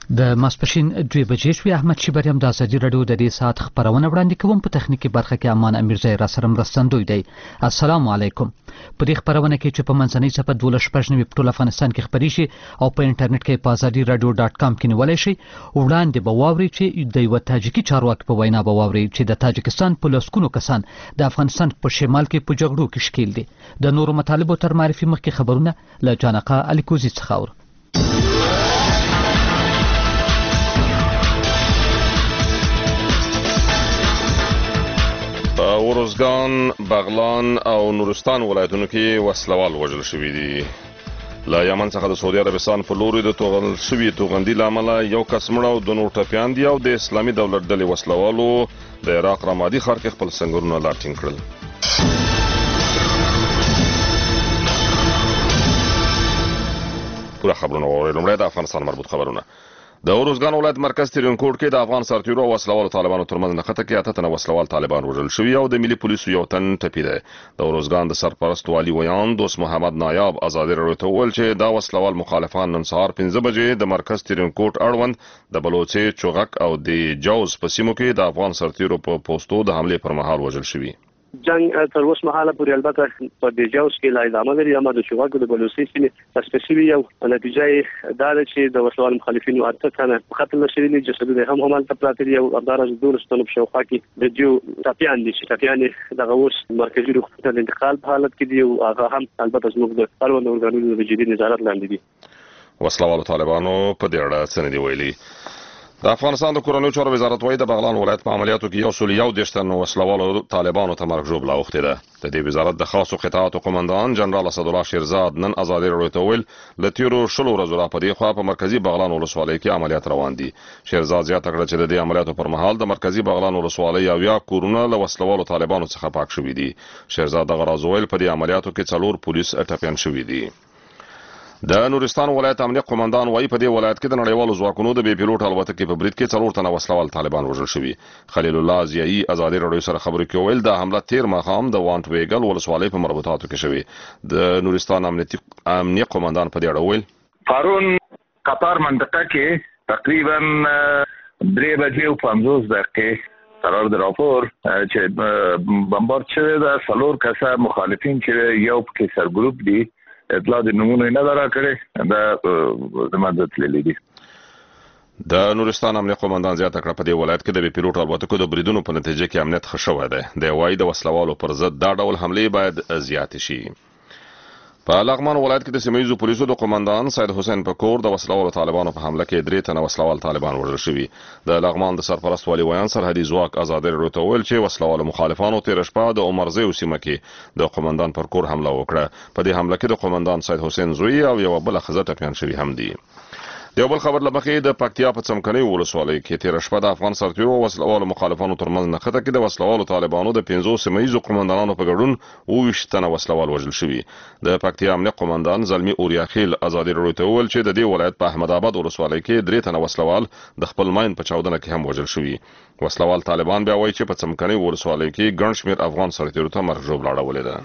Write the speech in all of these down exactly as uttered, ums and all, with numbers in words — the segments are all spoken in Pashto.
د ماسپښین دوه بجې شوې. احمد شیبریم د ازادي راډیو د دې ساعت خبرونه وړاندې کوم. په تخنیکي برخه کې امان امیرزی را سره مرستندوی دی. السلام علیکم. په دې خبرونه کې چې په منځنۍ صفحه دولس شپږ نوي په ټول افغانستان کې خپرې شي او په انټرنیټ کې په ازادي راډیو ډاټ کام کې نیولی شي، وړاندې به واورئ چې د یوه تاجیکي چارواکي په وینا به واورئ چې د تاجکستان په لسګونو کسان د افغانستان په شمال کې په جګړو کې ښکېل دي. د نورو مطالبو تر معرفي مخکې خبرونه له جانقه الیکوزي څخه اورو. ورزګان، بغلان او نورستان ولایتونو کې وسلوال وژل شوي دي. له یمن څخه د سعودي عربستان په لوري د توغل شوي توغندي له امله یو کس مړ او دوه نور ټپیان دي او د اسلامي دولت ډلې وسلوالو د عراق رمادي ښار کې خپل سنګرونه لا ټینګ کړل. پوره خبرونه واورئ. لومړی د افغانستان مربوط خبرونه. د ورزګان ولایت مرکز ترینکوټ کې د افغان سرتیرو او وسلوالو طالبانو ترمنځ نښته کې اته تنه وسلوال طالبان وژل شوي او د ملي پولیسو یو تن ټپي دی. د ورزګان د سرپرست والي ویان دوست محمد نایاب ازادي راډیو ته وویل چې دا وسلوال مخالفان نن سهار پنځه بجې د مرکز ترینکوټ اړوند د بلوڅې، چوغک او د جوز په سیمو کې د افغان سرتیرو په پوستو د حملې پر مهال وژل شوي. جنگ تر اوسه مهاله پورې البته په د جوز کې لا ادامه لري، اما د چوغک د بلوڅې سیمې تسپیسیفي یو نتیجه دا ده چې د وسلوال مخالفینو اته تنه قتل شوي دي، جسدونه هم همالته پراته دي او همداراز دولس تنو په شاوخوا کې د جو ټپیان دي چې ټپیان دغه اوس مرکزي روغتون ته د انتقال په حالت کې دي او هغه هم البته زموږ د اړوندو ارګانونو د جدي نظارت لاندې دي. وسلوالو طالبانو په دې اړه څه نه دي ویلي. د افغانستان د کورنیو چارو وزارت وايي د بغلان ولایت په عملیاتو کې یو سل یو دېرش تن وسلوالو طالبانو ته مرګ ژوبله اوښتې ده. د دې وزارت د خاصو قطاعاتو قومندان جنرال اسدالله شیرزاد نن ازادي راډیو ته وویل له تېرو شلو ورځو راپدې خوا په مرکزي بغلان ولسوالۍ کې عملیات روان دي. شیرزاد زیاته کړه چې د دې عملیاتو پر مهال د مرکزي بغلان ولسوالۍ اویا کورونه له وسلوالو طالبانو څخه پاک شوي دي. شیرزاد دغه راز وویل په دې عملیاتو کې څلور پولیس ټپیان شوي دي. د نورستان ولایت امنیه قومندان وايي په دې ولایت کې د نړیوالو ځواکونو د بې پیلوټ الوتکې په برید کې څلور تنه وسلوال طالبان وژل شوي. خلیل الله ضیایی ازادي راډیو سره خبرې کې وویل د حمله تیر ماښام د وانټ ویګل ولسوالۍ په مربوطاتو کې شوې. د نورستان امنیه قومندان په دې اړه وویل پرون قطار منطقه کې تقریبا درې بجې او پنځوس دقیقې قرار د راپور چې بمبارد شوی د څلور کسه مخالفین چې یو پکې سرګروپ دي اطلاع د نمونه نه درا کړي دا زموږ تللی دي. د نورستان امنیه قومندان زیاته کړه په دې ولایت کې د بې پیلوټ الوتکو د بریدونو په نتیجه کې امنیت ښه شوی دی. د وايي د وسلوالو پر ضد دا ډول حملې باید زیاتې شي. په لغمان ولایت کې د سیمه ییزو پولیسو د قومندان سید حسین پکور د وسلوالو طالبانو په حمله کې درې تنه وسلوال طالبان وژل شوي. د لغمان د سرپرست والي ویان سرحدي ځواک ازادي راډیو ته وویل چې وسلوالو مخالفانو تېره شپه د عمرزیو سیمه کې د قومندان پکور حمله وکړه. په دې حمله کې د قومندان سید حسین زوی او یوه بله ښځه ټپیان شوي هم دي. د یو بل خبر له مخې د پکتیا په څمکنۍ ولسوالۍ کې تېره شپه د افغان سرتیرو او وسلوالو مخالفانو ترمنځ نښته کې د وسلوالو طالبانو د پنځو سیمه ییزو قومندانانو په ګډون اووه ویشت تنه وسلوال وژل شوي. د پکتیا امنیه قومندان زلمي اوریاخیل ازادي راډیو ته وویل چې د دې ولایت په احمد آباد ولسوالۍ کې درې تنه وسلوال د خپل ماین په چاودنه کې هم وژل شوي. وسلوال طالبان بیا وایي چې په څمکنۍ ولسوالۍ کې ګڼ شمېر افغان سرتیرو ته مرګ ژوبله اړولې ده.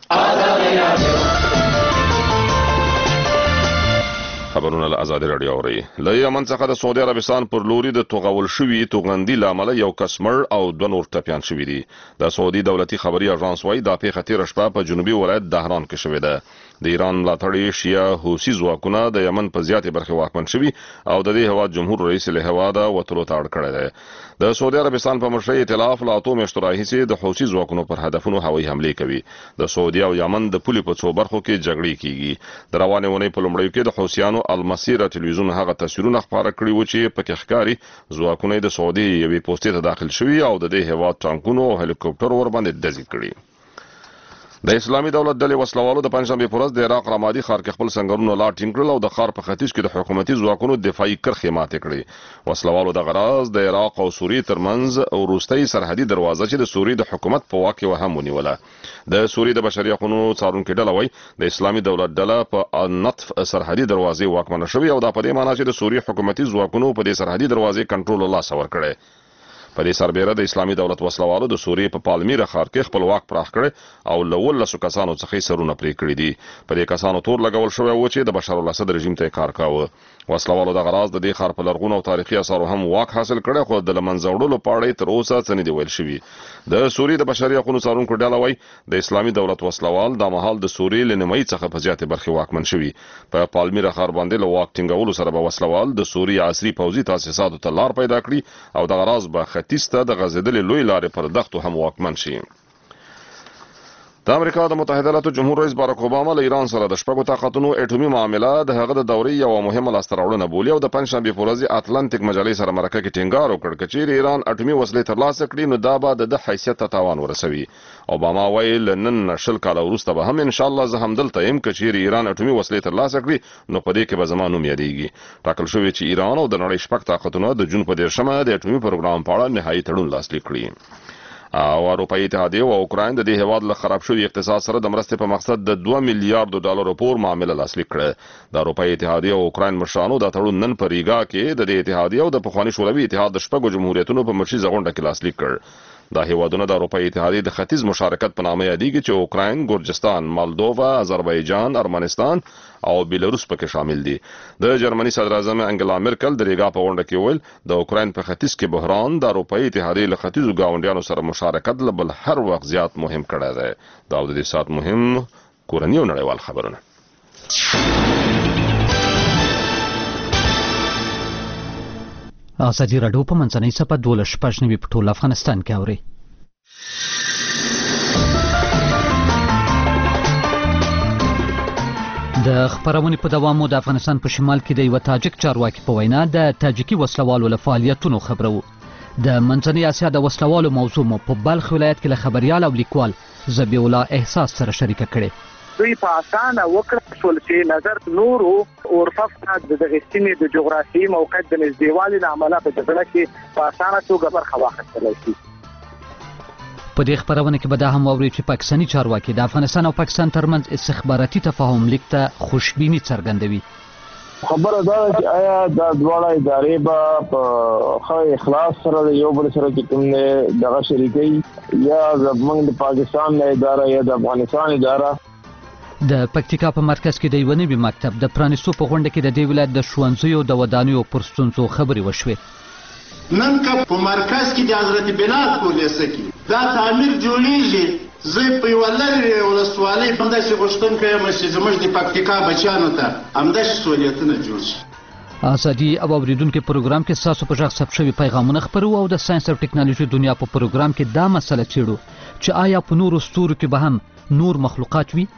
خبرونه له ازادي راډیو اورئ. له یمن څخه د سعودي عربستان پر لوري د توغول شوي توغندي له امله یو کس مړ او دوه نور ټپیان شوي دي. د سعودي دولتي خبري اژانس وايي دا پیښه تېره شپه په جنوبي ولایت دهران کې شوې ده. د ایران ملاتړي شیعه حوثي ځواکونه د یمن په زیاتې برخې واکمن شوي او د دې هېواد جمهور رئیس له هېواده وتلو ته اړ کړی دی. د سعودي عربستان په مشرۍ ائتلاف له اتو میاشتو راهیسې د حوثي ځواکونو پر هدفونو هوایي حملې کوي. د سعودي او یمن د پولې په څو برخو کې جګړې کیږي. د روانې اونۍ په لومړیو کې د حوثیانو المسیره تلویزیون هغه تصویرونه خپاره کړي وو چې پکې ښکاري ځواکونه د سعودي یوې پوستې ته داخل شوي او د دې هېواد ټانکونو او هلیکوپټر ورباندې ډزې کړي. د اسلامي دولت ډلې وسلوالو د پنجشنبې په ورځ د عراق رمادي ښار کې خپل سنګرونه لا ټینګ کړل او د ښار په ختیځ کې د حکومتي ځواکونو دفاعي کرښې ماتې کړې. وسلوالو دغه راز د عراق او سوریې ترمنځ وروستۍ سرحدي دروازه چې د سوریې د حکومت په واک کې وه هم ونیوله. د سوریې د بشري حقونو څارونکې ډله وایي د اسلامي دولت ډله په نطف سرحدي دروازې واکمنه شوې او دا په دې معنا چې د سوریې حکومتي ځواکونو په دې سرحدي دروازې کنټرول له لاسه ورکړی. په دې سربېره د اسلامي دولت وسلوالو د سوریې په پالمیرا ښار کې خپل واک پراخ کړی او له ولسو کسانو څخه سرونه پرې کړي دي. په دې کسانو تور لګول شوی و چې د بشار الاسد رژیم ته کار کاوه. وسلوالو د غراض د دې ښار په لرغونو او تاریخي اثارو هم واک حاصل کړی، خو د لمنځه وړلو په اړه تر اوسه څه نه دي ویل شوي. د سوریې د بشري حقوقو څارونکو ډله وایي د اسلامي دولت وسلوال د مهال د سوریې له نیمایي څخه په زیاتې برخې واکمن شوي. په پالمیرا ښار باندې له واک ټینګولو سره به وسلوال د سوریې عصري پوځي تاسیساتو ته لار پیدا کړي او د غراض به ختیځ ته د غځېدلې لوی لارې پر دښتو هم واکمن شي. د امریکا د متحده ایالاتو جمهور رئیس باراک اوباما له ایران سره د شپږو طاقتونو اټومي معامله د هغه د دورې یوه مهمه لاسته راوړنه بولي او د پنجشنبې په ورځ اتلانتیک مجلې سره مرکه کې ټینګار وکړ که چیرې ایران اټومي وسلې ترلاسه کړي نو دا به د حیثیت ته تاوان ورسوي. اوباما وایي له نن شل کاله وروسته به هم ان شاء الله زه همدلته یم که چیرې ایران اټومي وسلې ترلاسه کړي نو په دې کې به زما نوم یادېږي. ټاکل شوی چې ایران او د نړۍ شپږ طاقتونه د جون په دېرشمه د اټومي پروګرام په اړه نهایي تړون لاسلیک کړي. او اروپایي اتحادیه او اوکراین د دې هیواد له خراب شوي اقتصاد سره د مرستې په مقصد د دوه میلیارډ ډالرو پور معامله لاسلیک کړه. د اروپایي اتحادیه او اوکراین مشرانو د تړون نن په ریګا کې د دې اتحادیه او د پخواني شوروي اتحاد د شپږو جمهوریتونو په مشرۍ غونډه کې لاسلیک کړ. دا هیوادونه د اروپایي اتحادیې د ختیځ مشارکت په نامه یادېږي چې اوکراین، ګورجستان، مالدووا، آذربایجان، ارمنستان او بیلاروس پکې شامل دي. د جرمني صدر اعظم انګلا مرکل د ریګا په غونډه کې وویل د اوکراین په ختیځ کې بحران د اروپایي اتحادیې له ختیځو ګاونډیانو سره مشارکت له بل هر وخت زیات مهم کړی دی. دا د دې ساعت مهم کورني او نړیوال خبرونه. ازادي راډیو په منځنۍ صفحه دولس شپږ نوي په ټول افغانستان کې اوري. د خبرونې په دوام د افغانستان په شمال کې د یو تاجک چارواکي په وینا د تاجکي وسلوالو له فعالیتونو خبرو. د منځنۍ اسیا د وسلوالو موضوع مو په بلخ ولایت کې له خبريال او لیکوال ذبیح الله احساس سره شریکه کړې. دوی په اسانه وکړه شول چې نظر نورو اورفقه د غسیمې د جغرافیایي موقعیت د نږدېوالي له امله په جګړه کې په اسانه توګه برخه واخیستلی شي. په دې خبرونه کې به دا هم واورئ چې پاکستاني چارواکي د افغانستان او پاکستان ترمنځ استخباراتي تفاهم لیک ته خوشبیني څرګندوي. خبره دا ده چې آیا دا دواړه ادارې به په ښه اخلاص سره د یو بل سره چې کوم دی دغه شریکوي یا زموږ د پاکستان نه اداره یا د افغانستان اداره. د پکتیکا په مرکز کې د یو نوي مکتب د پرانیستو په غونډه کې د دې ولایت د ښوونځیو د ودانیو پر ستونزو خبرې وشوې. نن که په مرکز کې د حضرت بلال کورنیسه کې دا تعمیر جوړیږي زه په یوه لرې ولسوالۍ همداسې غوښتونکی یم چې زموږ د پکتیکا بچیانو ته همداسې سهولتونه جوړ شي. ازادي او اوریدونکو پروګرام کې ستاسو په غږ ثبت شوي پیغامونه خپرو او د ساينس او ټکنالوژي دنیا په پروګرام کې دا مسله څېړو چې آیا په نورو ستورو کې به هم نور مخلوقات وي.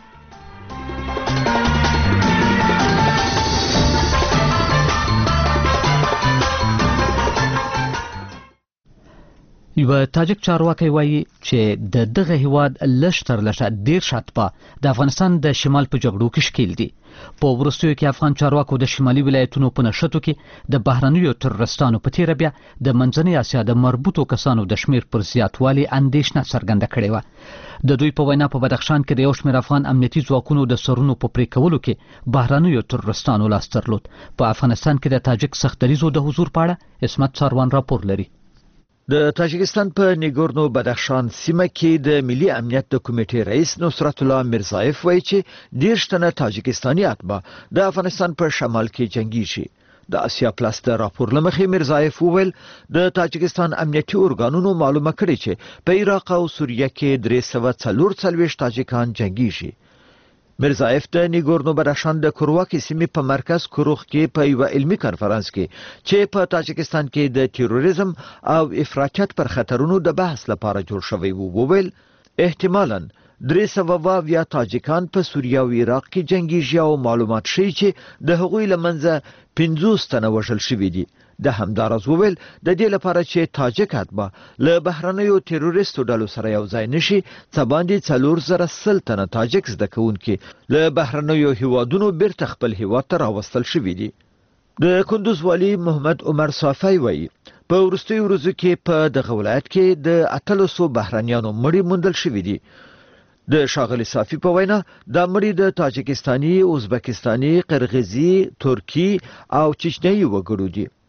یو تاجک چارواکي وایي چې د دغه هیواد لږ تر لږه دېرش اتباع د افغانستان د شمال په جګړو کې ښکیل دي. په وروستیو کې افغان چارواکو د شمالي ولایتونو په نښتو کې د بهرنیو ترورستانو په تیره بیا د منځنۍ اسیا د مربوطو کسانو د شمیر پر زیاتوالي اندېښنه څرګنده کړې وه. د دوی په وینا په بدخشان کې د یو شمېر افغان امنیتي ځواکونو د سرونو په پرې کولو کې بهرنیو ترورستانو لاس درلود. په افغانستان کې د تاجک سخت دریځو د حضور په اړه عصمت ساروان راپور لري. د تاجکستان په نیګورنو بدخشان سیمه کې د ملي امنیت د کمیټې رئیس نصرت الله میرزایف وایي چې دېرش تنه تاجکستاني اتباع د افغانستان په شمال کې جنگیږي. د اسیا پلاس د راپور لمخې میرزایف وویل د تاجکستان امنیتي ارګانونو معلومه کړې چې په عراق او سوریه کې درې سوه څلور څلوېښت تاجکان جنگیږي. میرزایف د نیګورنو بدخشان د کرواکي سیمې په مرکز کروخ کې په یو علمي کانفرنس کې چې په تاجکستان کې د تیروریزم او افراطیت پر خطرونو د بحث لپاره جوړ شوی وو وویل احتمالاً درې سوه اویا تاجکان په سوریه او عراق کې جنگیږي او معلومات ښیي چې د هغوی له منځه پنځوس تنه وژل شوي دي. د همدارز وویل د دې لپاره چې تاجک اتباع له بهرنیو تیروریستو ډلو سره یو ځای نشي څه باندې څلور زره سل تنه تاجک زده کوونکي له بهرنیو هیوادونو بیرته خپل هیواد ته راوستل شوي دي. د کندوز والی محمد عمر صافی وایي په وروستیو ورځو کې په دغه ولایت کې د اتلسو بهرنیانو مړي موندل شوي دي. د شاغلی صافی په وینا د مړي د تاجکستاني، ازبکستاني، قرغیزي، ترکی او چچنیي وګړو دي.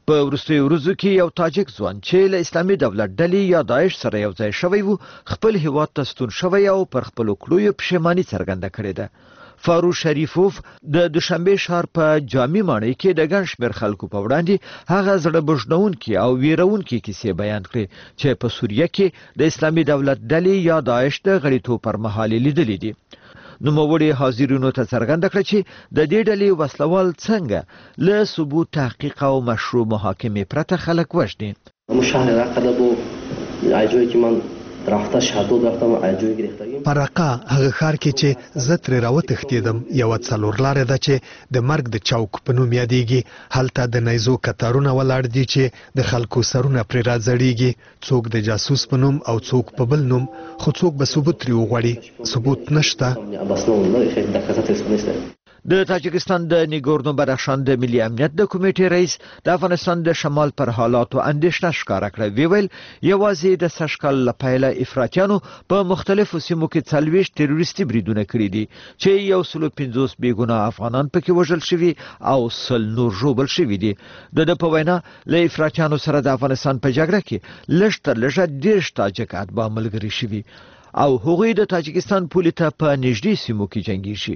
په وروستیو ورځو کې یو تاجک ځوان چې له اسلامي دولت ډلې یا داعش سره یو ځای شوی و خپل هیواد ته ستون شوی او پر خپلو کړیو پښیماني څرګنده کړې ده. فاروق شریفوف د دوشنبه ښار په جامع ماڼۍ کې د ګڼ شمېر خلکو په وړاندې هغه زړه بوږنونکي او ویرونکي کیسې بیان کړې چې په سوریه کې د اسلامي دولت ډلې یا داعش د غړیتوب پر مهال لیدلې دي. نوموړي حاضرینو ته څرګنده کړه چې د دې ډلې وسلوال څنګه له ثبوت تحقیق او مشروع محاکمې پرته خلک وژني. مشاهده عقده بو جایی که من رفته شهادت رفتم اجوی گرفتاریم پرقه هغه خار کې چې زه ترې راوتښتېدم یوه څلورلارې ده چې د مرګ د چوک په نوم یادېږي. هلته د نیزو کتارونه ولاړ دي چې د خلکو سرونه پرې راځړېږي، څوک د جاسوس په نوم او څوک په بل نوم، خو څوک به ثبوت ترې وغواړي. ثبوت نشته. د تاجکستان د نیګورنو بدخشان د ملي امنیت د کمیټې رئیس د افغانستان د شمال پر حالاتو اندېښنه ښکاره کړه. وی ویل یوازې د سږ کال له پیله افراطیانو په مختلفو سیمو کې څلوېښت تروریستي بریدونه کړي دي چې یو سلو پنځوس بېګناه افغانان پکې وژل شوي او سل نور ژوبل شوي دي. د ده په وینا له افراطیانو سره د افغانستان په جګړه کې لږ تر لږه دېرش تاجک اتباع ملګري شوي او هغوی د تاجکستان پولې ته په نږدې سیمو کې جنګېږي.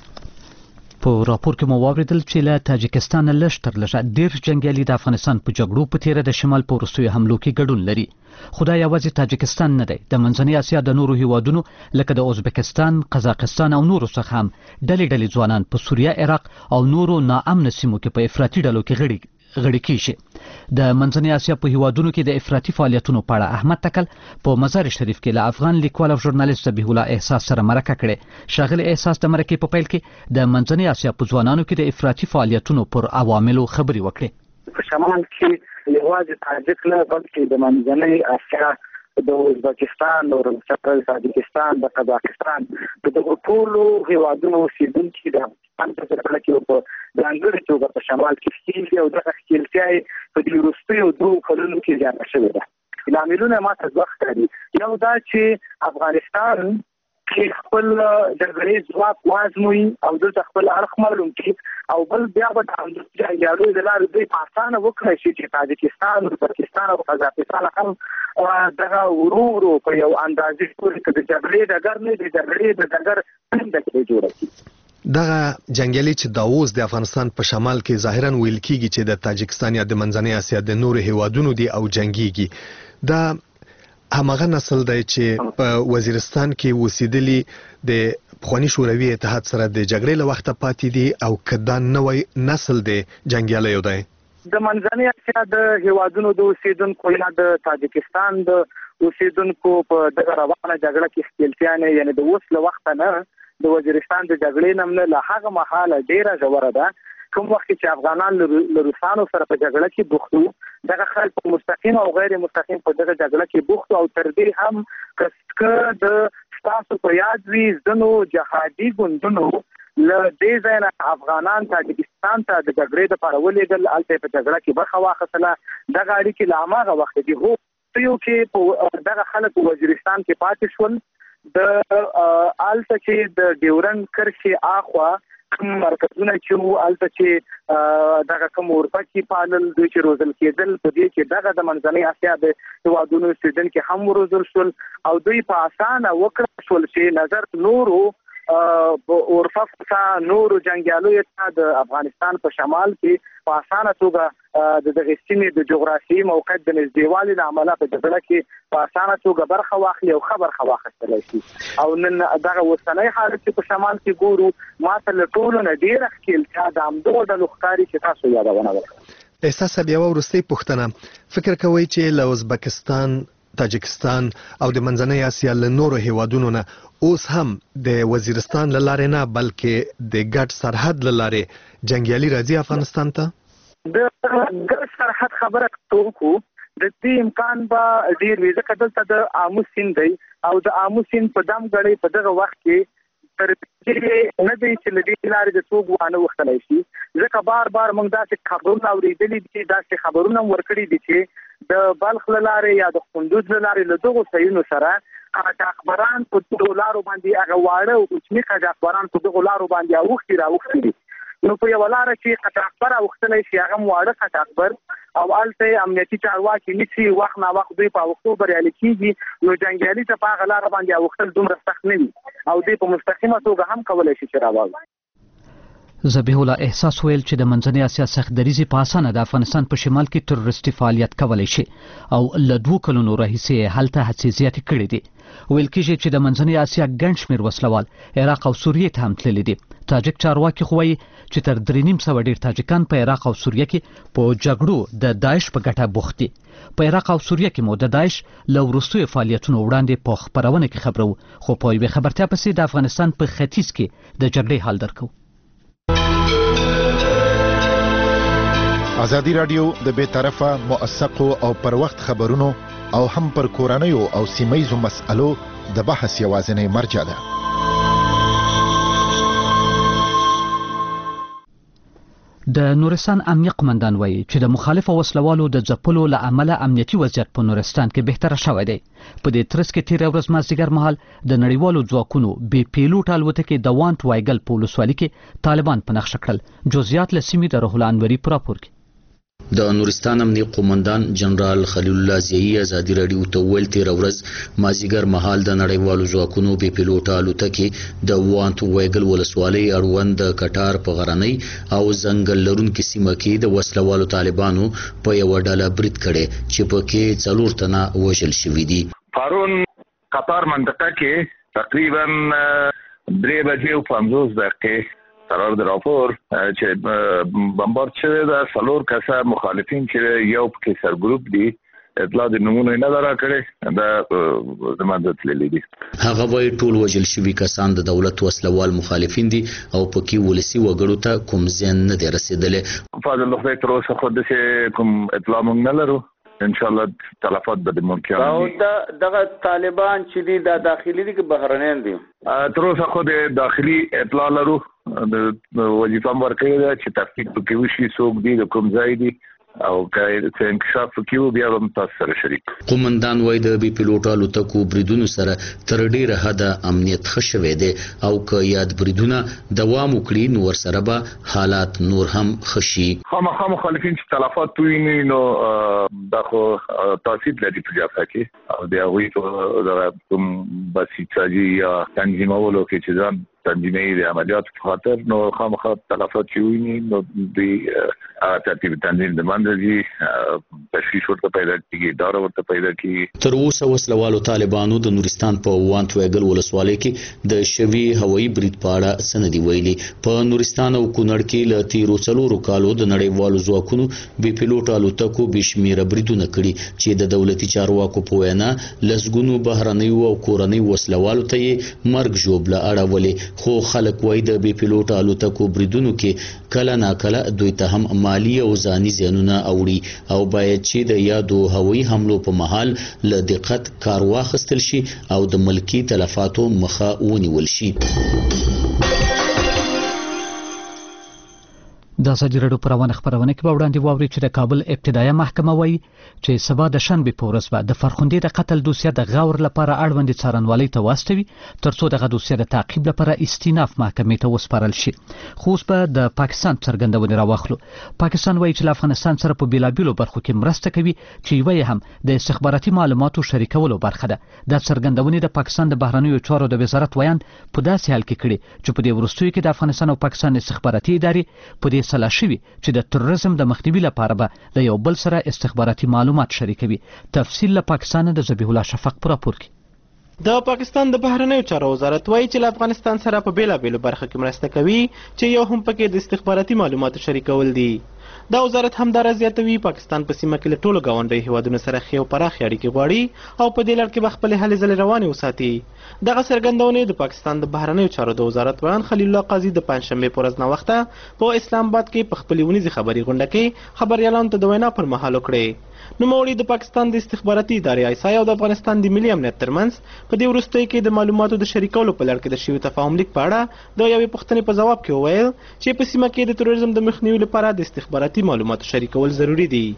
په راپور کې مو واوریدل چې له تاجکستان لږ تر لږه ډېر جنګیالي د افغانستان په جګړو په تیره د شمال په وروستیو حملو کې ګډون لري. خو دا یوازې تاجکستان نه دی، د منځنۍ اسیا د نورو هیوادونو لکه د ازبکستان، قزاقستان او نورو څخه هم ډلې ډلې ځوانان په سوریه، عراق او نورو ناامنه سیمو کې په افراطي ډلو کې غړي غړي کیږي. د منځنۍ اسیا په هیوادونو کې د افراطي فعالیتونو په اړه احمد تکل په مزار شریف کې له افغان لیکوال او ژورنالیست ذبیح الله احساس سره مرکه کړې. ښاغلي احساس د مرکې په پیل کې د منځنۍ اسیا په ځوانانو کې د افراطي فعالیتونو پر عواملو خبرې وکړې. په شمال کې یوازې تاجک نه بلکې د منځنۍ اسیا د ازبکستان او د تاجکستان د قزاقستان د دغو ټولو هیوادونو اوسېدونکي د افغانستان په جګړه کې په ځانګړې توګه په شمال کې ښکېل دي او دغه ښکېلتیا یې په دې وروستیو دوو کلونو کې زیاته شوې ده. لاملونه ماته دوه ښکاري. یو دا چې افغانستان کې خپل جګړې ځواک وازموي او دلته خپل اړخ معلوم کړي او بل بیا به د جنګیالو د لارې دوی په اسانه وکړی شي چې تاجکستان، ازبکستان او قزاقستان هم دغه ورو ورو په یو اندازې پورې که د جګړې ډګر نه د جګړې د ډګر څنګه کې جوړه کړي. دغه جنگیالي چې دا اوس د افغانستان په شمال کې ظاهرا ویل کیږي چې د تاجکستان یا د منځنۍ اسیا د نورو هیوادونو دي او جنگيږي، دا همغه نسل دی چې په وزیرستان کې اوسېدلي د پخواني شوروي اتحاد سره د جګړې له وخته پاتې دي او کدا نوې نسل دی جنگیالیو دی. د منځنۍ اسیا د هیوادونو د اوسېدونکو یا د تاجکستان د اوسېدونکو په دغه روانه جګړه کې ښکېلتیا نه، یعنې د اوس له وخته نه د وزیرستان د جګړې نه له هغه مهاله ډېره ژوره ده. کوم وخت چې افغانان له روسانو سره په جګړه کې بوخت وو، دغه خلک مستقیم او غیر مستقیم په دغه جګړه کې بوخت او تر دې هم که د ستاسو په یاد وي ځینو جهادي ګوندونو له دې ځای نه افغانان تاجکستان ته د جګړې دپاره ولېږل، هلته په جګړه کې برخه واخیستله. دغه اړیکې له هماغه وخته دي. هو یو کې په دغه خلک وزیرستان کې پاتې شول. د هلته چې د ډیورنډ کرښې اخوا کوم مرکزونه چې وو، هلته چې دغه کوم اورپکي پالل دوی چې روزل کېدل، په دې کې دغه د منځنۍ اسیا د هیوادونو اوسېدونکي هم وروزل شول او دوی په اسانه وکړل شول چې نظر نورو اورفف څخه نورو جنګیالیو ته د افغانستان په شمال کې په اسانه توګه د دغې سیمې د جغرافیایي موقعیت د نږدېوالي له امله په جګړه کې په اسانه توګه برخه واخلي او ښه برخه واخیستلی شي. او نن دغه اوسنی حالت چې په شمال کې ګورو، ما ته له ټولو نه ډېره ښکېلتیا د همدغو ډلو ښکاري چې تاسو یادونه وکړه. احساس صاحب، یوه وروستۍ پوښتنه، فکر کوئ چې له ازبکستان، تاجکستان او د منځنۍ اسیا له نورو هیوادونو نه اوس هم د وزیرستان له لارې نه بلکې د ګډ سرحد له لارې جنګیالي راځي افغانستان ته؟ د ګډ سرحد خبره کوو، د دې امکان به ډېر وي ځکه دلته د آمو سیند دی او د آمو سیند په دم ګړۍ په دغه وخت کې تر دې نه دی چې له دې لارې د څوک وانه وختلی شي. ځکه بار بار موږ داسې خبرونه اورېدلي دي، داسې خبرونه هم ورکړي دي چې د بلخ له لارې یا د کندوز له لارې له دغو ځایونو سره قاچاقبران په دغو لارو باندې هغه واړه او کوچني قاچاقبران په دغو لارو باندې اوښتي راوښتي دي. نو په یوه لاره چې قاچاقبر اوښتلی شي، هغه هم واړه قاچاقبر او الته امنیتي چارواکي نشي وخت نا وخت دوی په وختو بریالي کیږي نو جنگیالي ته په غلا را باندې وختل دومره سخت نه وي او دوی په مستقیمه توګه هم کولای شي چې راوړي. ذبیح الله احساس ویل چې د منځنۍ اسیا سختدریزي په اسانه د افغانستان په شمال کې تروریستي فعالیت کولای شي او له دوه کلونو راهیسې هلته هڅې زیاتې کړې دي. ویل کېږي چې د منځنۍ اسیا ګڼ شمېر وسلوال عراق او سوریې ته هم تللي دي. تاجک چارواکي خو وایي چې تر درې نیم سوه ډېر تاجکان په عراق او سوریه کې په جګړو د داعش په ګټه بوخت دي. په عراق او سوریه کې مو د داعش له وروستیو فعالیتونو وړاندې په خپرونه کې خبرو خو په یوې خبرتیا پسې د افغانستان په ختیځ کې د جګړې حال درکو. ازادي رادیو د بې طرفه موثقو او پر وخت خبرونو او هم پر کورنیو او سیمه‌یزو مسألو د بحث یوازینی مرجع ده. د نورستان امنیه قومندان وایي چې د مخالفو وسلوالو د ځپلو له امله امنیتي وضعیت په نورستان کې بهتره شوی دی. په دې ترڅ کې تېره ورځ مازدیګر مهال د نړیوالو ځواکونو بې پیلوټ الوتکې د وانټ وایګل په ولسوالۍ کې طالبان په نښه کړل. جزئیات له سیمې د روح الله انوري په راپور کې. د نورستان امنیه قومندان جنرال خلیل الله زیي ازادي رادیو ته ویل تیر ورځ مازیګر مهال د نړیوالو ځواکونو بې پیلوټه الوتکې د وانټ وایګل ولسوالۍ اړوند د کټار په غرنۍ او ځنګل لرونکې سیمه کې د وسلوالو طالبانو په یوه ډله برید کړی چې پکې څلور تنه وژل شوي دي. پرون قطار منطقه کې تقریبا درې بجې او پنځوس دقیقې قرار د راپور چې بمبارد شوی د څلور کسه مخالفین چې یو پکې سر ګروپ دي اطلاع د نمونه نه درا کړي د زمانت تللی دي. هغه وایي ټول وژل شوي کسان د دولت وسلوال مخالفین دي او پکې ولسي وګړو ته کوم زیان نه دی رسیدلی. فاضل الله تر اوسه خو داسې کوم اطلاع موږ نه لرو. ان شاء الله تلفات به ممکن او دغه طالبان چې دي د داخلي دي که بهرنیان دي؟ تر اوسه خو د داخلي اطلاع لرو. د وظیفه هم ورکړې ده چې تحقیق پکې وشي څوک دي د کوم ځای دي او که څه انکشاف پکې و بیا به هم تاسو سره شریک. قومندان وایي د بې پیلوټه الوتکو بریدونو سره تر ډېره حده امنیت ښه شوی دی او که یاد بریدونه دوام وکړي نو ورسره به حالات نور هم ښه شي. خامخا مخالفین چې تلفات وویني نو دا خو تاثیر لري په جبهه کې او د هغوی په دغه کوم بسیجسازي یا تنظیمولو کې چې ځان تنظیمي د عملیاتو په خاطر نو خامخا تلفات چې وویني نو دوی ترتیب تنظیم د باندې تشویش ورته پیدا کیږي ډار ورته پیدا کیږي. تر اوسه وسلوالو طالبانو د نورستان په وانټ وایګل ولسوالۍ کې د شوي هوایي برید په اړه څه نه دي ویلي. په نورستان او کونړ کې له تیرو څلورو کالو د نړیوالو ځواکونو بې پیلوټه الوتکو بې شمېره بریدونه کړي چې د دولتي چارواکو په وینا لسګونو بهرنیو او کورنیو وسلوالو ته یې مرګ ژوبله اړولې. خو خلک وایي د بې پیلوټه الوتکو بریدونو کې کله ناکله دوی ته هم مالی او ځاني زیانونه اوړي او باید چې د یادو هوایي حملو په مهال له دقت کار واخیستل شي او د ملکي تلفاتو مخه ونیول شي. د ازادي راډیو په روانه خپرونه کې به وړاندې واورئ چې د کابل ابتدایه محکمه وایي چې سبا د شنبې په ورځ به د فرخندې د قتل دوسیه د غور لپاره اړوندې څارنوالۍ ته واستوي تر څو دغه دوسیه د تعقیب لپاره استیناف محکمې ته وسپارل شي. خو اوس به د پاکستان څرګندونې راواخلو. پاکستان وایي چې له افغانستان سره په بېلابېلو برخو کې مرسته کوي چې یوه یې هم د استخباراتي معلوماتو شریکولو برخه ده. دا څرګندونې د پاکستان د بهرنیو چارو د وزارت ویاند په داسې حال کې کړي چې په دې وروستیو کې د افغانستان او پاکستان استخباراتي ادارې په دې سلا شوي چې د تروریزم د مخنیوي لپاره به د یو بل سره استخباراتي معلومات شریکوي. تفصیل له پاکستان د ذبیح الله شفق په راپور کې. د پاکستان د بهرنیو چارو وزارت وایي چې له افغانستان سره په بیلابېلو برخه کې مرسته کوي چې یو هم پکې د استخباراتي معلوماتو شریکول دي. دا وزارت همدارا زیاتوي پاکستان په سیمه کې له ټولو ګاونډیو هیوادونو سره ښې او پراخې اړیکې غواړي او په دې لړ کې به خپلې هلې ځلې روانې وساتي. دغه څرګندونې د پاکستان د بهرنیو چارو د وزارت ویاند خلیل الله قاضي د پنجشنبې په ورځ ناوخته په اسلام آباد کې په خپلې ونیزې خبري غونډه کې خبریالانو ته د وینا پر مهال وکړې. نوموړي د پاکستان د استخباراتي ادارې آی اس آی او د افغانستان د ملي امنیت ترمنځ په دې وروستیو کې د معلوماتو د شریکولو په لړ کې د شوي تفاهم لیک په اړه د یوې پوښتنې په ځواب کې وویل چې په سیمه کې د تروریزم د مخنیوي لپاره د استخباراتي معلوماتو شریکول ضروري دي.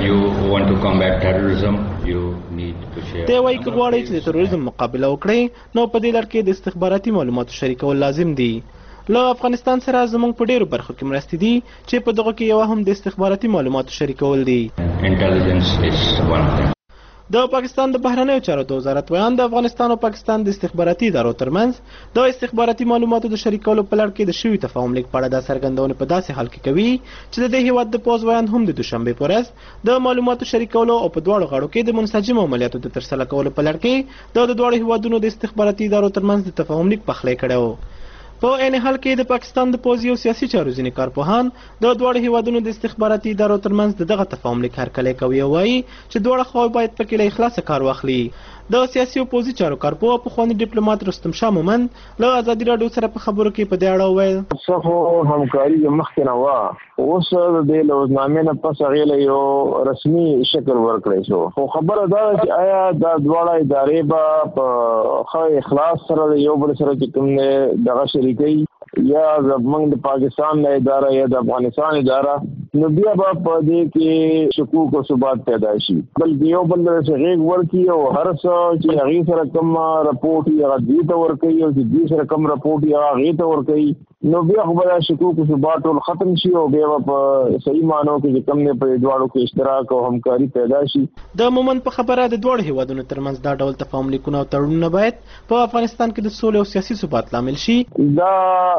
دی وایي که غواړئ چې د تروریزم مقابله وکړئ نو په دې لړ کې د استخباراتي معلوماتو شریکول لازم دي. له افغانستان سره زموږ په ډیرو برخو کې مرستې دي چې په دغه کې یو هم د استخباراتي معلوماتو شریکول دي. د پاکستان د بهرنیو چارو د وزارت ویان د افغانستان او پاکستان د استخباراتي ادارو ترمنځ د استخباراتي معلوماتو د شریکولو په لړ کې د شوي تفاهم لیک په اړه د څرګندونې په داسې حال کې کوي چې د دې هیواد د پوځ ویان هم د دوشنبې په ورځ د معلوماتو شریکولو او په دواړو غاړو کې د منسجمو عملیاتو د ترسره کولو په لړ کې د دواړو هیوادونو د استخباراتي ادارو ترمنځ د تفاهم لیک پخلی کړی و. په عین حال کې د پاکستان د پوځي او سیاسي چارو ځینې کارپوهان د دواړو هیوادونو د استخباراتي ادارو ترمنځ د دغه تفاهم لیک هرکلی کوي او وایي چې دواړه خواوې باید پکې له اخلاصه کار واخلي. د سیاسي او پوځي چارو کارپوه پخواني ډیپلوماټ رستم شاه مومند له ازادي راډیو سره په خبرو کې په دې اړه وویل څه همکاري مخکې نه وه، اوس د دې لوزنامې نه پس هغې له یو رسمي شکل ورکړی شو. خو خبره دا ده چې آیا دا دواړه ادارې به په ښه اخلاص سره د یو بل سره چې کوم دی دغه شریکوي یا زموږ د پاکستان نه اداره یا د افغانستان اداره، نو بیا به په دې کې شکوک او ثبات پیدا شي. بلکې یو بل ته غېږ ورکړي او هر څه چې هغې سره کوم رپورټ وي هغه دې ته ورکوي او چې دې سره کوم رپورټ وي هغه هغې ته ورکوي، نو بیا خو به دا شکوک او ثبات ټول ختم شي او بیا به په صحیح معنو کې چې کوم دی په دواړو کې اشتراک او همکاري پیدا شي. د مومند په خبره د دواړو هیوادونو ترمنځ دا ډول تفاهم لیکونه او تړونونه باید په افغانستان کې د سولې او سیاسي ثبات لامل شي. دا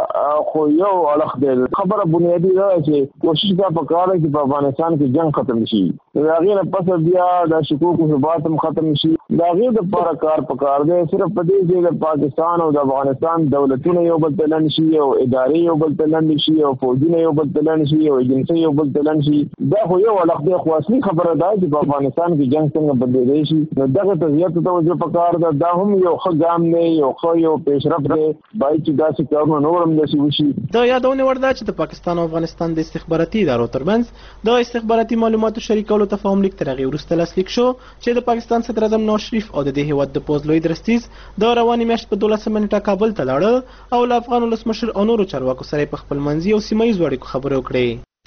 خو یو اړخ دی. خبره بنیادي دا ده چې کوشش دا پکار دی چې په افغانستان کې جنگ ختم شي، د هغې نه پس بیا د شکوک او ثبات هم ختم شي. د هغې دپاره کار پکار دی. صرف په دې چې د پاکستان او د افغانستان دولتونه یو بل ته لنډ شي او ادارې یو بل ته لنډ شي او فوجونه یو بل ته لنډ شي او ایجنسۍ یو بل ته لنډ شي، دا خو یو اړخ دی. خو اصلي خبره دا چې په افغانستان کې جنگ څنګه بدلېدی شي، نو دغه ته زیاته توجه پکار ده. دا هم یو ښه ګام دی، یو ښه یو پیشرفت دی، باید چې داسې کارونه نور هم داسې وشي. د یادونې وړ ده چې د پاکستان او افغانستان د استخباراتي ادارو ترمنځ د استخباراتي معلوماتو شریکولو تفاهم لیک تر هغې وروسته لاسلیک شو چې د پاکستان صدر اعظم نواز شریف او د دې هیواد د پوځ لوی درستیز د روانې میاشت په دولسمه نیټه کابل ته لاړل او له افغان ولسمشر او نورو چارواکو سره په خپل منځي او سیمه ییزو اړیکو خبرې وکړې.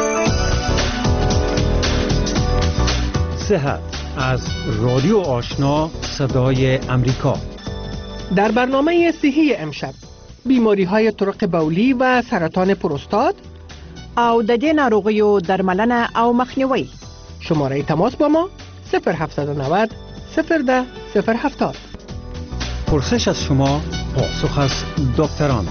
صحت از رادیو آشنا صدای امریکا. در برنامه صحی امشب بیماری های طرق بولی و سرطان پروستات او د دې ناروغیو درملنه او مخنیوی. شماره تماس با ما صفر هفتصد و نود صفر ده صفر هفتاد. پرسش از شما، پاسخ از دکتران.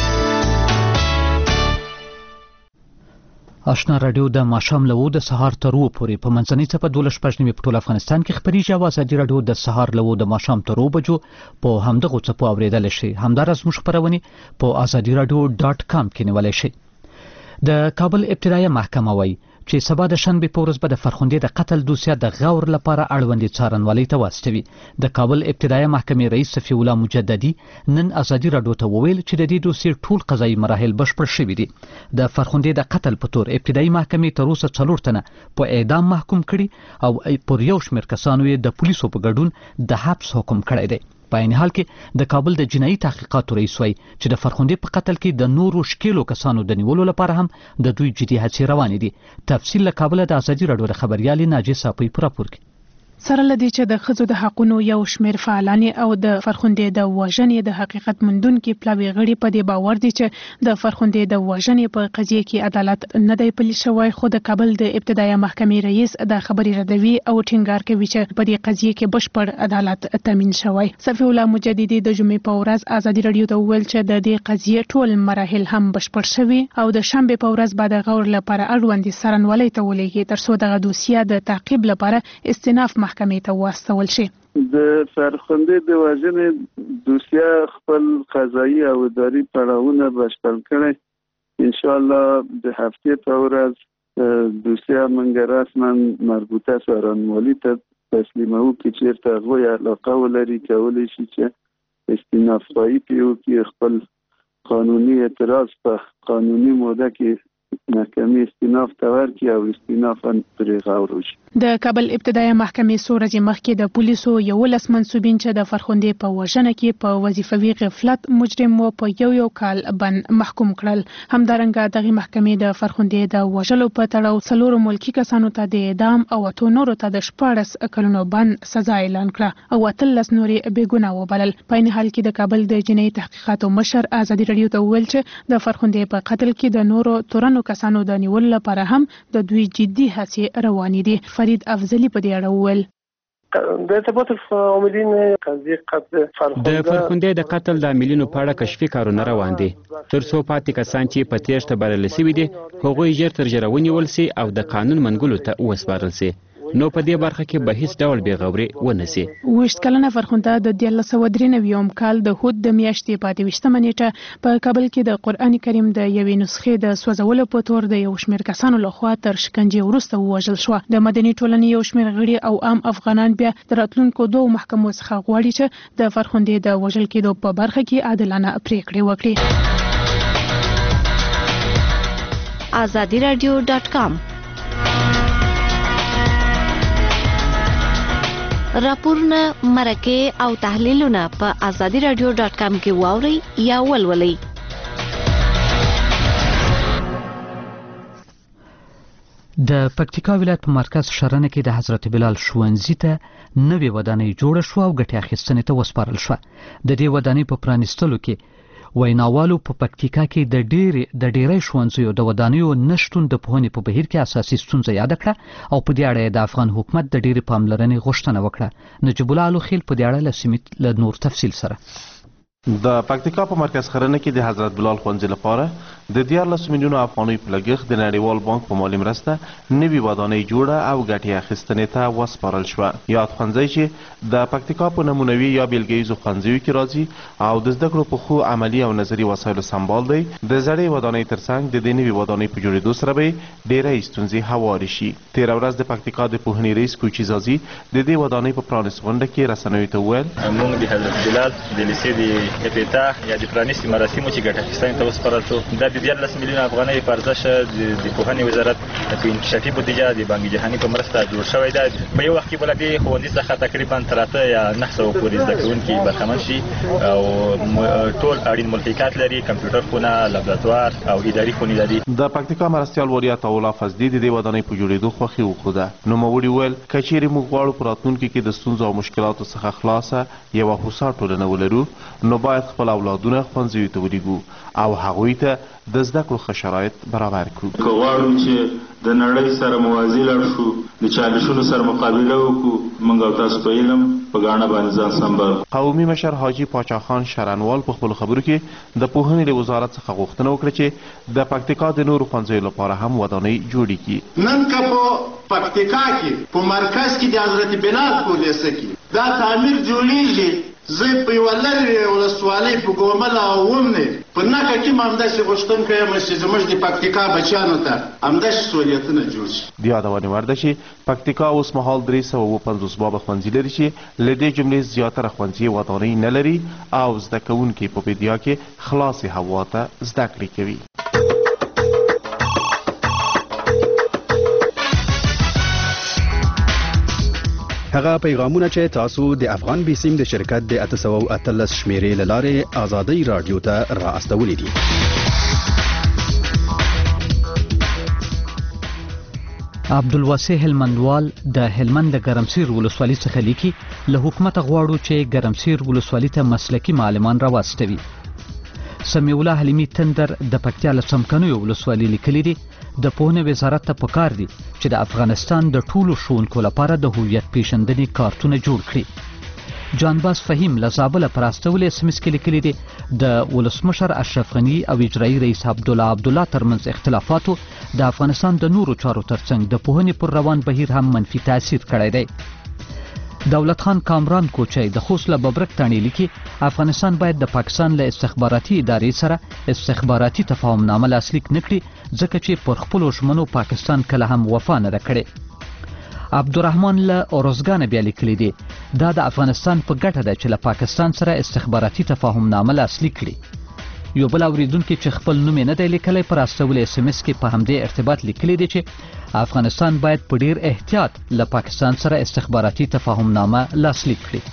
آشنا رادیو د ماښام له اوه د سهار تر اوه پورې په منځنۍ څپه دولس شپږ نیمې په ټول افغانستان کې خپرېږي او ازادي راډیو د سهار له اوه د ماښام تر اوه بجو په همدغو څپو اورېدلی شئ. همداراز زموږ خپرونې په ازادي راډیو ډاټ کام کې نیولی شئ. د کابل ابتدایه محکمه وایي چې سبا د شنبې په ورځ به د فرخندې د قتل دوسیه د غور لپاره اړوندې څارنوالۍ ته واستوي. د کابل ابتدایه محکمې رئیس صفي الله مجددي نن ازادي راډیو ته وویل چې د دې دوسیې ټول قضایي مراحل بشپړ شوي دي. د فرخندې د قتل په تور ابتدایي محکمې تر اوسه څلور تنه په اعدام محکوم کړي او پر یو شمېر کسانو یې د پولیسو په ګډون د حبس حکم کړی دی. په عین حال کې د کابل د جنایي تحقیقاتو رئیس وایي چې د فرخندې په قتل کې د نورو شکیلو کسانو د نیولو لپاره هم د دوی جدي هڅې روانې دي. تفصیل له کابله د ازادي راډیو د خبریالې ناجیې صافۍ په راپور کې. سره لدی چې د ښځو د حقونو یو شمېر فعالان او د فرخندې د وژنې د حقیقت موندونکي پلاوي غړي په دې باور دي چې د فرخندې د وژنې په قضیه کې عدالت نه دی پلی شوی، خو د کابل د ابتدایه محکمې رئیس د خبرې ردوي او ټینګار کوي چې په دې قضیه کې بشپړ عدالت تامین شوی. صفي الله مجددي د جمعې په ورځ ازادي راډیو ته وویل چې د دې قضیې ټول مراحل هم بشپړ شوي او د شنبې په ورځ به د غور لپاره اړوندې څارنوالۍ ته ولېږي تر څو دغه دوسیه د تعقیب لپاره استئناف محکمې ته واستول شي. د فرخندې د وژنې دوسیه خپل قضایي او اداري پړاوونه بشپړ کړي. ان شاء الله د هفتې په ورځ دوسیه موږ رسما مربوطه څارنوالۍ ته تسلیموو چې چېرته هغوی علاقه ولري کولی شي چې استئناف خواهي پرې وکړي، خپل قانوني اعتراض په قانوني موده کې محکمې استیناف ته ورکړي او استینافا پرې غور وشي. د کابل ابتدایي محکمې څو ورځې مخکې د پولیسو یولس منصوبین چې د فرخندې په وژنه کې په وظیفوي غفلت مجرم و په یو یو کال بند محکوم کړل. همدارنګه دغه محکمې د فرخندې د وژلو په تړاو څلورو ملکي کسانو ته د اعدام او اتو نورو ته د شپاړس کلونو بند سزا اعلان کړه او اتلس نورې بې ګناه وبلل. په عین حال کې د کابل د جنایي تحقیقاتو مشر ازادي راډیو ته وویل چې د فرخندې په قتل کې د نورو تورنو کسانو د نیولو لپاره هم د دوی جدي هڅې روانې دي. فرید افضلی په دې اړه وویل د ارتباط عاملین قضیه قتل فرخنده د فرخنده د قتل د عاملینو په اړه کشفي کارونه روان دي تر څو پاتې کسان چې په تیښته بلل شوي دي هغوی ژر تر ژره ونیول سي او د قانون منګولو ته وسپارل سي. نو په دې برخه کې به هیڅ ډول بې غوري ونه سي. وشت کلنه فرخنده د دیارلس سوه درې نوي کال د هود د میاشتې په اته ویشتمه نیټه په کابل کې د قرآن کریم د یوې نسخې د سوځولو په تور د یو شمېر کسانو لخوا تر شکنجې وروسته ووژل شوه. د مدني ټولنې یو شمېر غړي او عام افغانان بیا د راتلونکو دوو محکمو څخه غواړي چې د فرخندې د وژل کېدو په برخه کې عادلانه پریکړې وکړي. آزادي رادیو ډاټ کام راپورونه، مرکې او تحلیلونه په آزادي رادیو ډاټ کام کې واورئ یا ولولئ. د پکتیکا ولایت په مرکز شرنه کې د حضرت بلال ښوونځي ته نوې ودانۍ جوړه شوه او ګټې اخیستنې ته وسپارل شوه. د دې ودانۍ په پرانیستلو کې ویناوالو په پکتیکا کې د ډېرې د ډېری ښوونځیو د ودانیو نشتون د پوهنې په بهیر کې اساسي ستونزه یاد کړه او په دې اړه د افغان حکومت د ډېرې پاملرنې غوښتنه وکړه. نجیب الله الوخیل په دې اړه له سیمې له نور تفصیل سره د پکتیکا په مرکز خرنه کې د حضرت بلال ښوونځي لپاره د دیارلس میلیونو افغانیو په لګښت د نړیوال بانک په مالي مرسته نوې ودانۍ جوړه او ګټې اخیستنې ته وسپارل شوه. یاد ښوونځی چې د پکتیکا په نمونوي یا بیلګیزو ښوونځیو کې راځي او د زده کړو په ښو عملي او نظري وسایلو سمبال دی. د زړې ودانۍ ترڅنګ د دې نوې ودانۍ په جوړېدو سره به ډېری ستونزې هوارې شي. تېره ورځ د پکتیکا د پوهنې رئیس کوچي زازي د دې ودانۍ په پرانیست غونډه کې رسنیو ته وویل موږ د حضرت بلال د لیسې د افتتاح یا د پرانیستي مراسمو چې ګټه اخیستنې ته وسپارل شو دا د دیارلس میلیونه افغانۍ په ارزښت د پوهنې وزارت په انکشافي بودیجه د بانک جهاني په مرسته جوړ شوی دی. په یو وخت کې به له دې ښوونځي څخه تقریبا تر اته یا نهه سوه پورې زده کوونکي برخمن شي او ټول اړین ملحقات لري، کمپیوټر خونه، لابراتوار او اداري خونې لري. د پکتیکا مرستیال وریات الله فضلي د دې ودانۍ په جوړېدو خوښي وښوده. نوموړي وویل که چیرې موږ غواړو په راتلونکي کې د ستونزو او مشکلاتو څخه خلاصه یوه هوسا ټولنه ولرو نو باید خپل اولادونه ښوونځیو ته ولیږو او هغوی ته د زده کړو ښه شرایط برابر کړو. که غواړو چې د نړۍ سره موازي لاړ شو، د چالشونو سره مقابله وکړو، موږ او تاسو په علم په ګاڼه باندې ځان سنبال. قومي مشر حاجي پاچا خان شرنوال په خپلو خبرو کې د پوهنې له وزارت څخه غوښتنه وکړه چې د پکتیکا د نورو ښوونځیو لپاره هم ودانۍ جوړې کړي. نن که په پکتیکا کې په مرکز کې د حضرت بلال په لیسه کې دا تعمیر جوړیږي، زه په یوه لرې ولسوالۍ په ګومل او ومنې په نښه کې م همداسې غوښتونکی یم چې زموږ د پکتیکا بچیانو ته همداسې سهولتونه جوړ شي. د یادونې وړ ده چې پکتیکا اوس مهال درې سوه اووه پنځوس بابه ښوونځي لري چې له دې جملې زیاتره ښوونځي ودانۍ نه لري او زده کوونکي په بیدیا کې خلاصې هوا ته زده کړې کوي. هغه پیغامونه چې تاسو د افغان بیسیم د شرکت د اته سوه او اتلس شمیرې له لارې آزادۍ راډیو ته را استولی دي. عبدالواسع هلمندوال د هلمند د ګرمسیر ولسوالۍ څخه لیکي له حکومت غواړو چې ګرمسیر ولسوالۍ ته مسلکي معلمان راواستوي. سمیع الله حلیمي تندر د پکتیا له څمکنیو ولسوالۍ لیکلي دي د پوهنې وزارت ته پکار دي چې د افغانستان د ټولو ښوونکو لپاره د هویت پیژندنې کارتونه جوړ کړي. جانباز فهیم له زابله پر استولې اس ام اس کې لیکلي دي د ولسمشر اشرف غني او اجرایي رئیس عبدالله عبدالله ترمنځ اختلافاتو د افغانستان د نورو چارو ترڅنګ د پوهنې پر روان بهیر هم منفي تاثیر کړی دی. دولت خان کامران کوچی د خوست له ببرک تاڼې لیکي افغانستان باید د پاکستان له استخباراتي ادارې سره استخباراتي تفاهمنامه لاسلیک نه کړي ځکه چې پر خپلو ژمنو پاکستان کله هم وفا نه ده کړې. عبدالرحمن له اورزګانه بیا لیکلی دی دا د افغانستان په ګټه ده چې له پاکستان سره استخباراتي تفاهمنامه لاسلیک کړي. یو بل اوریدونکو چې خپل نوم نه دی لیکلی پر استول اس ام اس کې په همدې ارتباط لیکلی دی چې افغانستان باید په ډیر احتیاط له پاکستان سره استخباراتي تفاهم نامه لاسلیک کړي.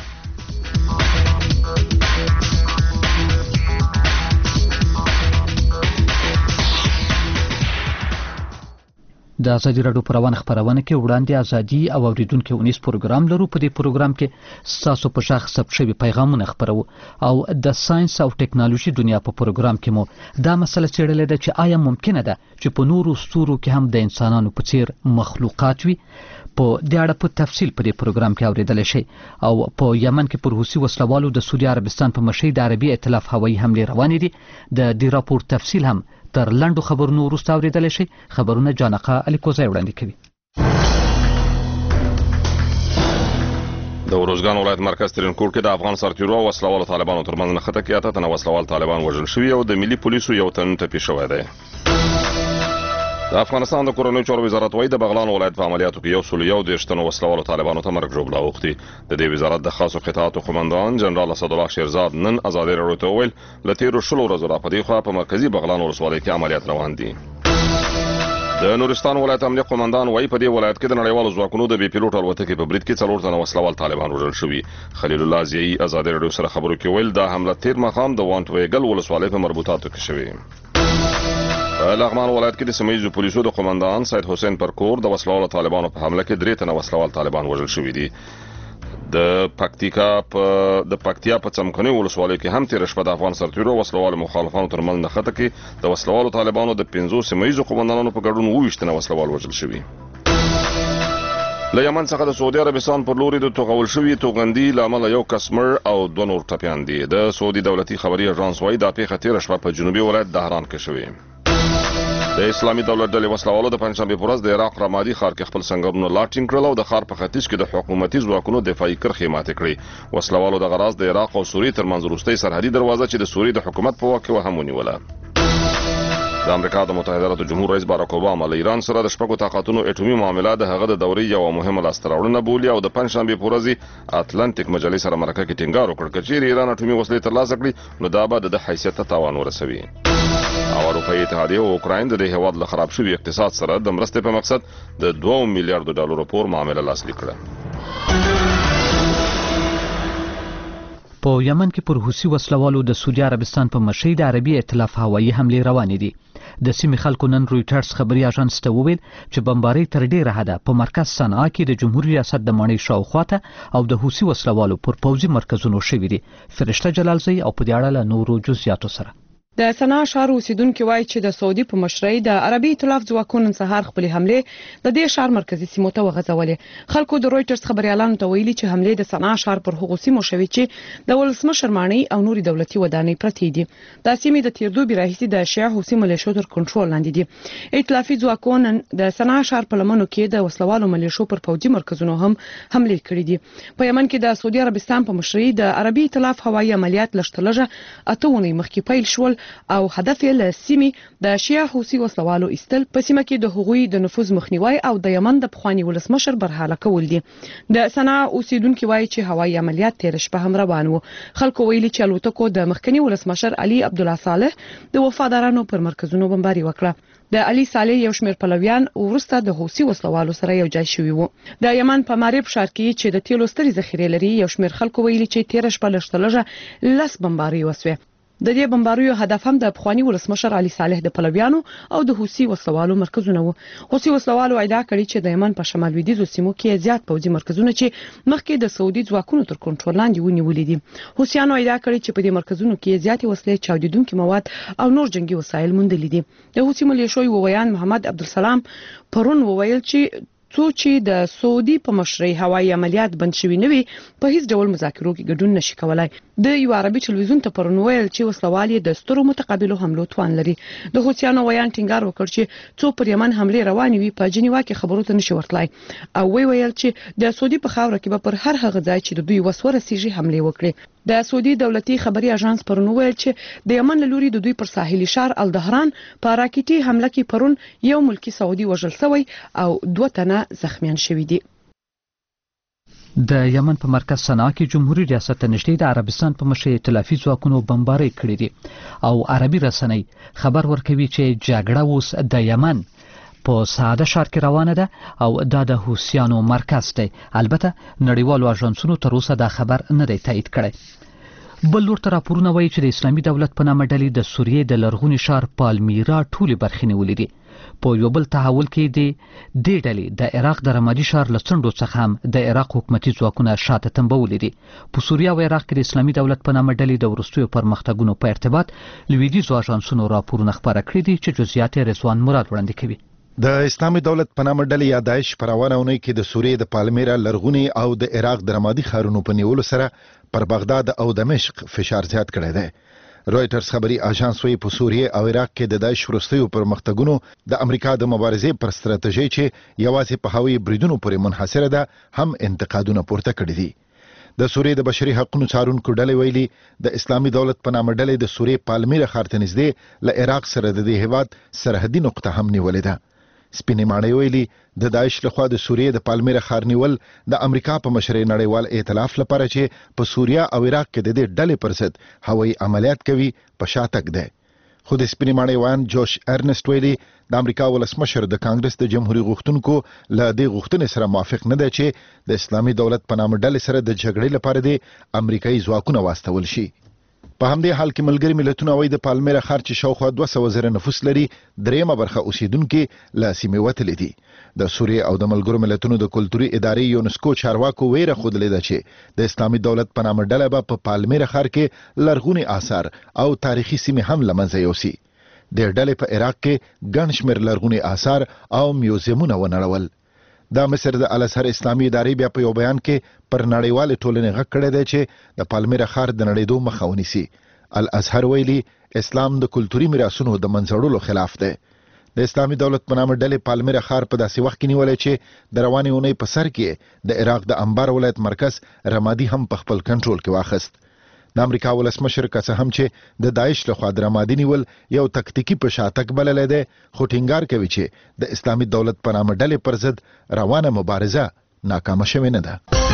د ازادي راډیو په روانه خبرونه کې وړاندې ازادي او اوریدونکو اونیس پروګرام لرو. په دې پروګرام کې تاسو په شخص ثبت شوي پیغامونه خبرو او د ساينس او ټیکنالوژي دنیا په پروګرام کې مو دا مسله څېړلې ده چې آیا ممکنه ده چې په نورو ستورو کې هم د انسانانو په څیر مخلوقات وي. په دې اړه په تفصیل په دې پروګرام کې اوریدل شي. او په یمن کې پر حوثي وسلوالو د سعودي عربستان په مشرۍ د عربي ائتلاف هوایي حملې روانې دي. د دې راپور تفصیل هم تر لنډو خبرونو وروسته اوریدل شي. خبرونه جانقه الیکوزای وړاندې کوي. د ورزګان ولایت مرکز ترینکوټ کې د افغان سرتیرو او وسلوالو طالبانو ترمنځ نښته کې اته تنه وسلوال طالبان وژل شوي او د ملي پولیسو یو تن ټپي شوی دی. د افغانستان د کورنیو چارو وزارت وايي د بغلان ولایت په عملیاتو کې یو سل یو دېرش تنو وسلوالو طالبانو ته مرګ ژوبله اوښتي. د دې وزارت د خاصو قطاعاتو قومندان جنرال اسدالله شیرزاد نن ازادي راډیو ته وویل له تېرو شلو ورځو راپدې خوا په مرکزي بغلان ولسوالۍ کې عملیات روان دي. د نورستان ولایت امنیه قومندان وايي په دې ولایت کې د نړیوالو ځواکونو د بې پیلوټ الوتکې په برید کې څلور تنه وسلوال طالبان وژل شوي. خلیل الله زیي ازادي راډیو سره خبرو کې ویل دا حمله تیر ماښام د وانټ ویګل ولسوالۍ په مربوطاتو کې شوې. په لغمان ولایت کې د سیمه پولیسو د قومندان سید حسین پرکور د وسلوالو طالبانو په حمله کې درې تنه وسلوال طالبان وژل شوي دي. د پکتیکا په د پکتیا په څمکني ولسوالۍ کې هم تیر شپه د افغان سرتیرو وسلوالو مخالفانو ترمنځ نښته کې د وسلوالو طالبانو د پنځو سیمه قومندانانو په ګډون اووه ویشت تنه وسلوال وژل شوي. له یمن څخه د سعودي عربستان پر لوري د توغول شوي توغندي له امله یو کس مړ او دوه نور ټپیان دي. د سعودي دولتي خبري اژانس وايي دا پیښه تېره شپه په جنوبي ولایت دهران کې شوې. د اسلامي دولت ډلې وسلوالو د پنځشنبې په ورځ د عراق رمادي ښار کې خپل سنگرونه لا ټینګ کړل او د ښار په ختیځ کې د حکومتي ځواکونو دفاعي کرښې ماتې کړې. وسلوالو دغه راز د عراق او سوریې ترمنځ وروستۍ سرحدي دروازه چې د سوریې د حکومت په واک کې وه هم ونیوله. د امریکا د متحده ایالاتو جمهور رئیس باراک اوباما له ایران سره د شپږو طاقتونو اټومي معامله د هغه د دورې یوه مهمه لاسته راوړنه بولي او د پنځشنبې په ورځ اتلانتیک مجلې سره مرکه کې ټینګار وکړ که چیرې ایران اټومي وسلې ترلاسه کړي نو دا به د حیثیت ته تاوان ورسوي. او اروپایي اتحادیه او اوکراین د دې هیواد له خراب شوي اقتصاد سره د مرستې په مقصد د دوه میلیارډو ډالرو پور معامله لاسلیک کړه. په یمن کې پر حوثي وسلوالو د سعودي عربستان په مشرۍ د عربي ائتلاف هوایي حملې روانې دي. د سیمې خلکو نن رویټرز خبري اژانس ته وویل چې بمبارۍ تر ډیره حده په مرکز صنعا کې د جمهوریت ریاست د ماڼۍ شاوخواته او د حوثي وسلوالو پر پوځي مرکزونو شوي دي. فرشته جلالزی او په دې اړه له نورو جزئیاتو سره د صنعا ښار اوسیدونکو وایي چې د سعودي په مشرۍ د عربي ائتلاف ځواکونو نن سهار خپلې حملې د دې ښار مرکزي سیمو ته وغځولې. خلکو د رویټرز خبريالانو ته ویلي چې حملې د صنعا ښار پر هغو سیمو شوې چې د ولسمشر ماڼۍ او نوري دولتي ودانۍ پرتې دي. دا سیمې د تیر دوبي راهیسې د شیعه حوثي ملیشو تر کنټرول لاندې دي. ائتلافي ځواکونو د صنعا ښار په لمنو کې د وسلوالو ملیشو پر پوځي مرکزونو هم حملې کړې دي. په یمن کې د سعودي عربستان په مشرۍ د عربي ائتلاف هوایي عملیات لږترلږه اته ونې مخکې پیل شول او هدف له سیمې د شیعه حوثي وسلوالو استل په سیمه کې د هغوی د نفوذ مخنیوي او د یمن د پخوانی ولسمشر برحاله کول دي. د صنعا اوسیدونکو وایي چې هوایي عملیات تیر شپه هم روان وو. خلکو ویلي چې الوتکو د مخکنی ولسمشر علي عبدالله صالح د وفادارانو پر مرکزونو بمباري وکړه. د علي صالح یو شمېر پلویان ورسته د حوثي وسلوالو سره یو ځای شوي وو. د یمن په مارب ښار کې چې د تیلو سترې ذخیرې لري یو شمېر خلکو ویلي چې تیر شپه لږترلږه لس بمباري وسوې. د دې بمباریو هدف هم د پخوانی ولسمشر علي صالح د پلویانو او د حوثي وسلوالو مرکزونه وو. حوثي وسلوالو ادعا کړې چې د یمن په شمال لویدیځو سیمو کې زیات پوځي مرکزونه چې مخکې د سعودي ځواکونو تر کنټرول لاندې ونیولې دي. حوثیانو ادعا کړې چې په دې مرکزونو کې زیاتې وسلې، چاودیدونکي مواد او نور جنگي وسایل موندلې دي. د حوثي ملیشو وویان محمد عبدالسلام پرون وویل چې څو چې د سعودي په مشرۍ هوایي عملیات بند شوي نه وي په هیڅ ډول مذاکرو کې ګډون نشي کولای. د یو عربي ټلویزیون ته پرون ویل چې وسلوال د سترو متقابلو حملو توان لري. د حوثیانو ویان ټینګار وکړ چې څو پر یمن حملې روانې وي په جنیوا کې خبرو ته نشي ورتلای او وی ویل چې د سعودي په خاوره کې به پر هر هغه ځای چې د دوی وسوره سیږي حملې وکړي. د سعودي دولتي خبري اژانس پرون ویل چې د یمن لوري د دوی پر ساحلي ښار الدهران په راکټي حمله کې پرون یو ملکی سعودي وژل شوی او دوه تنه زخمیان شوي دي. د یمن په مرکز صنعا کې جمهوریت ریاست ته نږدې د عربستان په مشرۍ ائتلافي ځواکونو بمبارۍ کړې دي او عربي رسنۍ خبر ورکوي چې جګړه اوس د یمن په ساده ښار کې روانه ده او دا د حوثیانو مرکز دی. البته نړیوالو اژانسونو تر اوسه دا خبر نه دی تایید کړی. بل لور ته راپورونه وایي چې د اسلامي دولت په نامه ډلې د سوریې د لرغوني ښار پالمیرا ټولې برخې نیولې دي. په یو بل تحول کې د دې ډلې د عراق د رمادي ښار له څنډو څخه هم د عراق حکومتي ځواکونه شاته تنبولې دي. په سوریه او عراق کې د اسلامي دولت په نامه ډلې د وروستیو پرمختګونو په ارتباط لویدیځو اژانسونو راپورونه خپاره کړي دي چې جزئیات یې رضوان مراد وړاندې کوي. د اسلامي دولت په نامه ډلې یا داعش په روانه اونۍ کې د سوریې د پالمیرا لرغوني او د عراق د رمادي ښارونو په نیولو سره پر بغداد او دمشق فشار زیات کړی دی. رويټرز خبري اژانس وايي په سوریه او عراق کې د داعش وروستیو پرمختګونو د امریکا د مبارزې پر ستراتیژي چې یوازې په هوایي بریدونو پورې منحصره ده هم انتقادونه پورته کړي دي. د سوریې د بشري حقوقو څارونکو ډلې ویلي د اسلامي دولت په نامه ډلې د سوریې پالمیرا ښار ته نږدې له عراق سره د دې هیواد سرحدي نقطه هم نیولې ده. سپینې ماڼۍ ویلي د داعش لخوا د سوریې د پالمیرا ښار نیول د امریکا په مشرۍ نړیوال ائتلاف لپاره چې په سوریه او عراق کې د دې ډلې پر ضد هوایي عملیات کوي په شاتګ دی. خو د سپینې ماڼۍ ویان جوش ارنست ویلي د امریکا ولسمشر د کانګرس د جمهوریت غوښتونکو له دې غوښتنې سره موافق نه دی چې د اسلامي دولت په نامه ډلې سره د جګړې لپاره د امریکایي ځواکونه واستول شي. په همدې حال کې ملګري ملتونه وايي د پالمیرا ښار چې شاوخوا دوه سوه زره نفوس لري درېیمه برخه اوسیدونکي له سیمې وتلي دي. د سوریې او د ملګرو ملتونو د کلتوري ادارې یونسکو چارواکو ویره ښودلې ده چې د اسلامي دولت په نامه ډله به په پالمیرا ښار کې لرغوني آثار او تاریخي سیمې هم له منځه یوسي. د ډلې په عراق کې ګڼ شمېر لرغوني آثار او میوزیمونه ونړول. د مصر د الازهر اسلامي ادارې بیا په یو بیان کې پر نړیوال ټولنې غږ کړی دی چې د پالمیرا ښار د نړېدو مخه ونیسي. الازهر ویلي اسلام د کلتوري میراثونو د منځړلو خلاف دی. د اسلامي دولت په نامه ډلې پالمیرا ښار په داسې وخت کې نیولې چې د روانې اونۍ په سر کې د عراق د انبار ولایت مرکز رمادي هم په خپل کنټرول کې واخیست. د امریکا ولسمشر که څه هم چې د داعش لخوا د رمادي نیول یو تکتیکي په شاتګ بللی دی خو ټینګار کوي چې د اسلامي دولت په نامه ډلې پر ضد روانه مبارزه ناکامه شوې نه ده.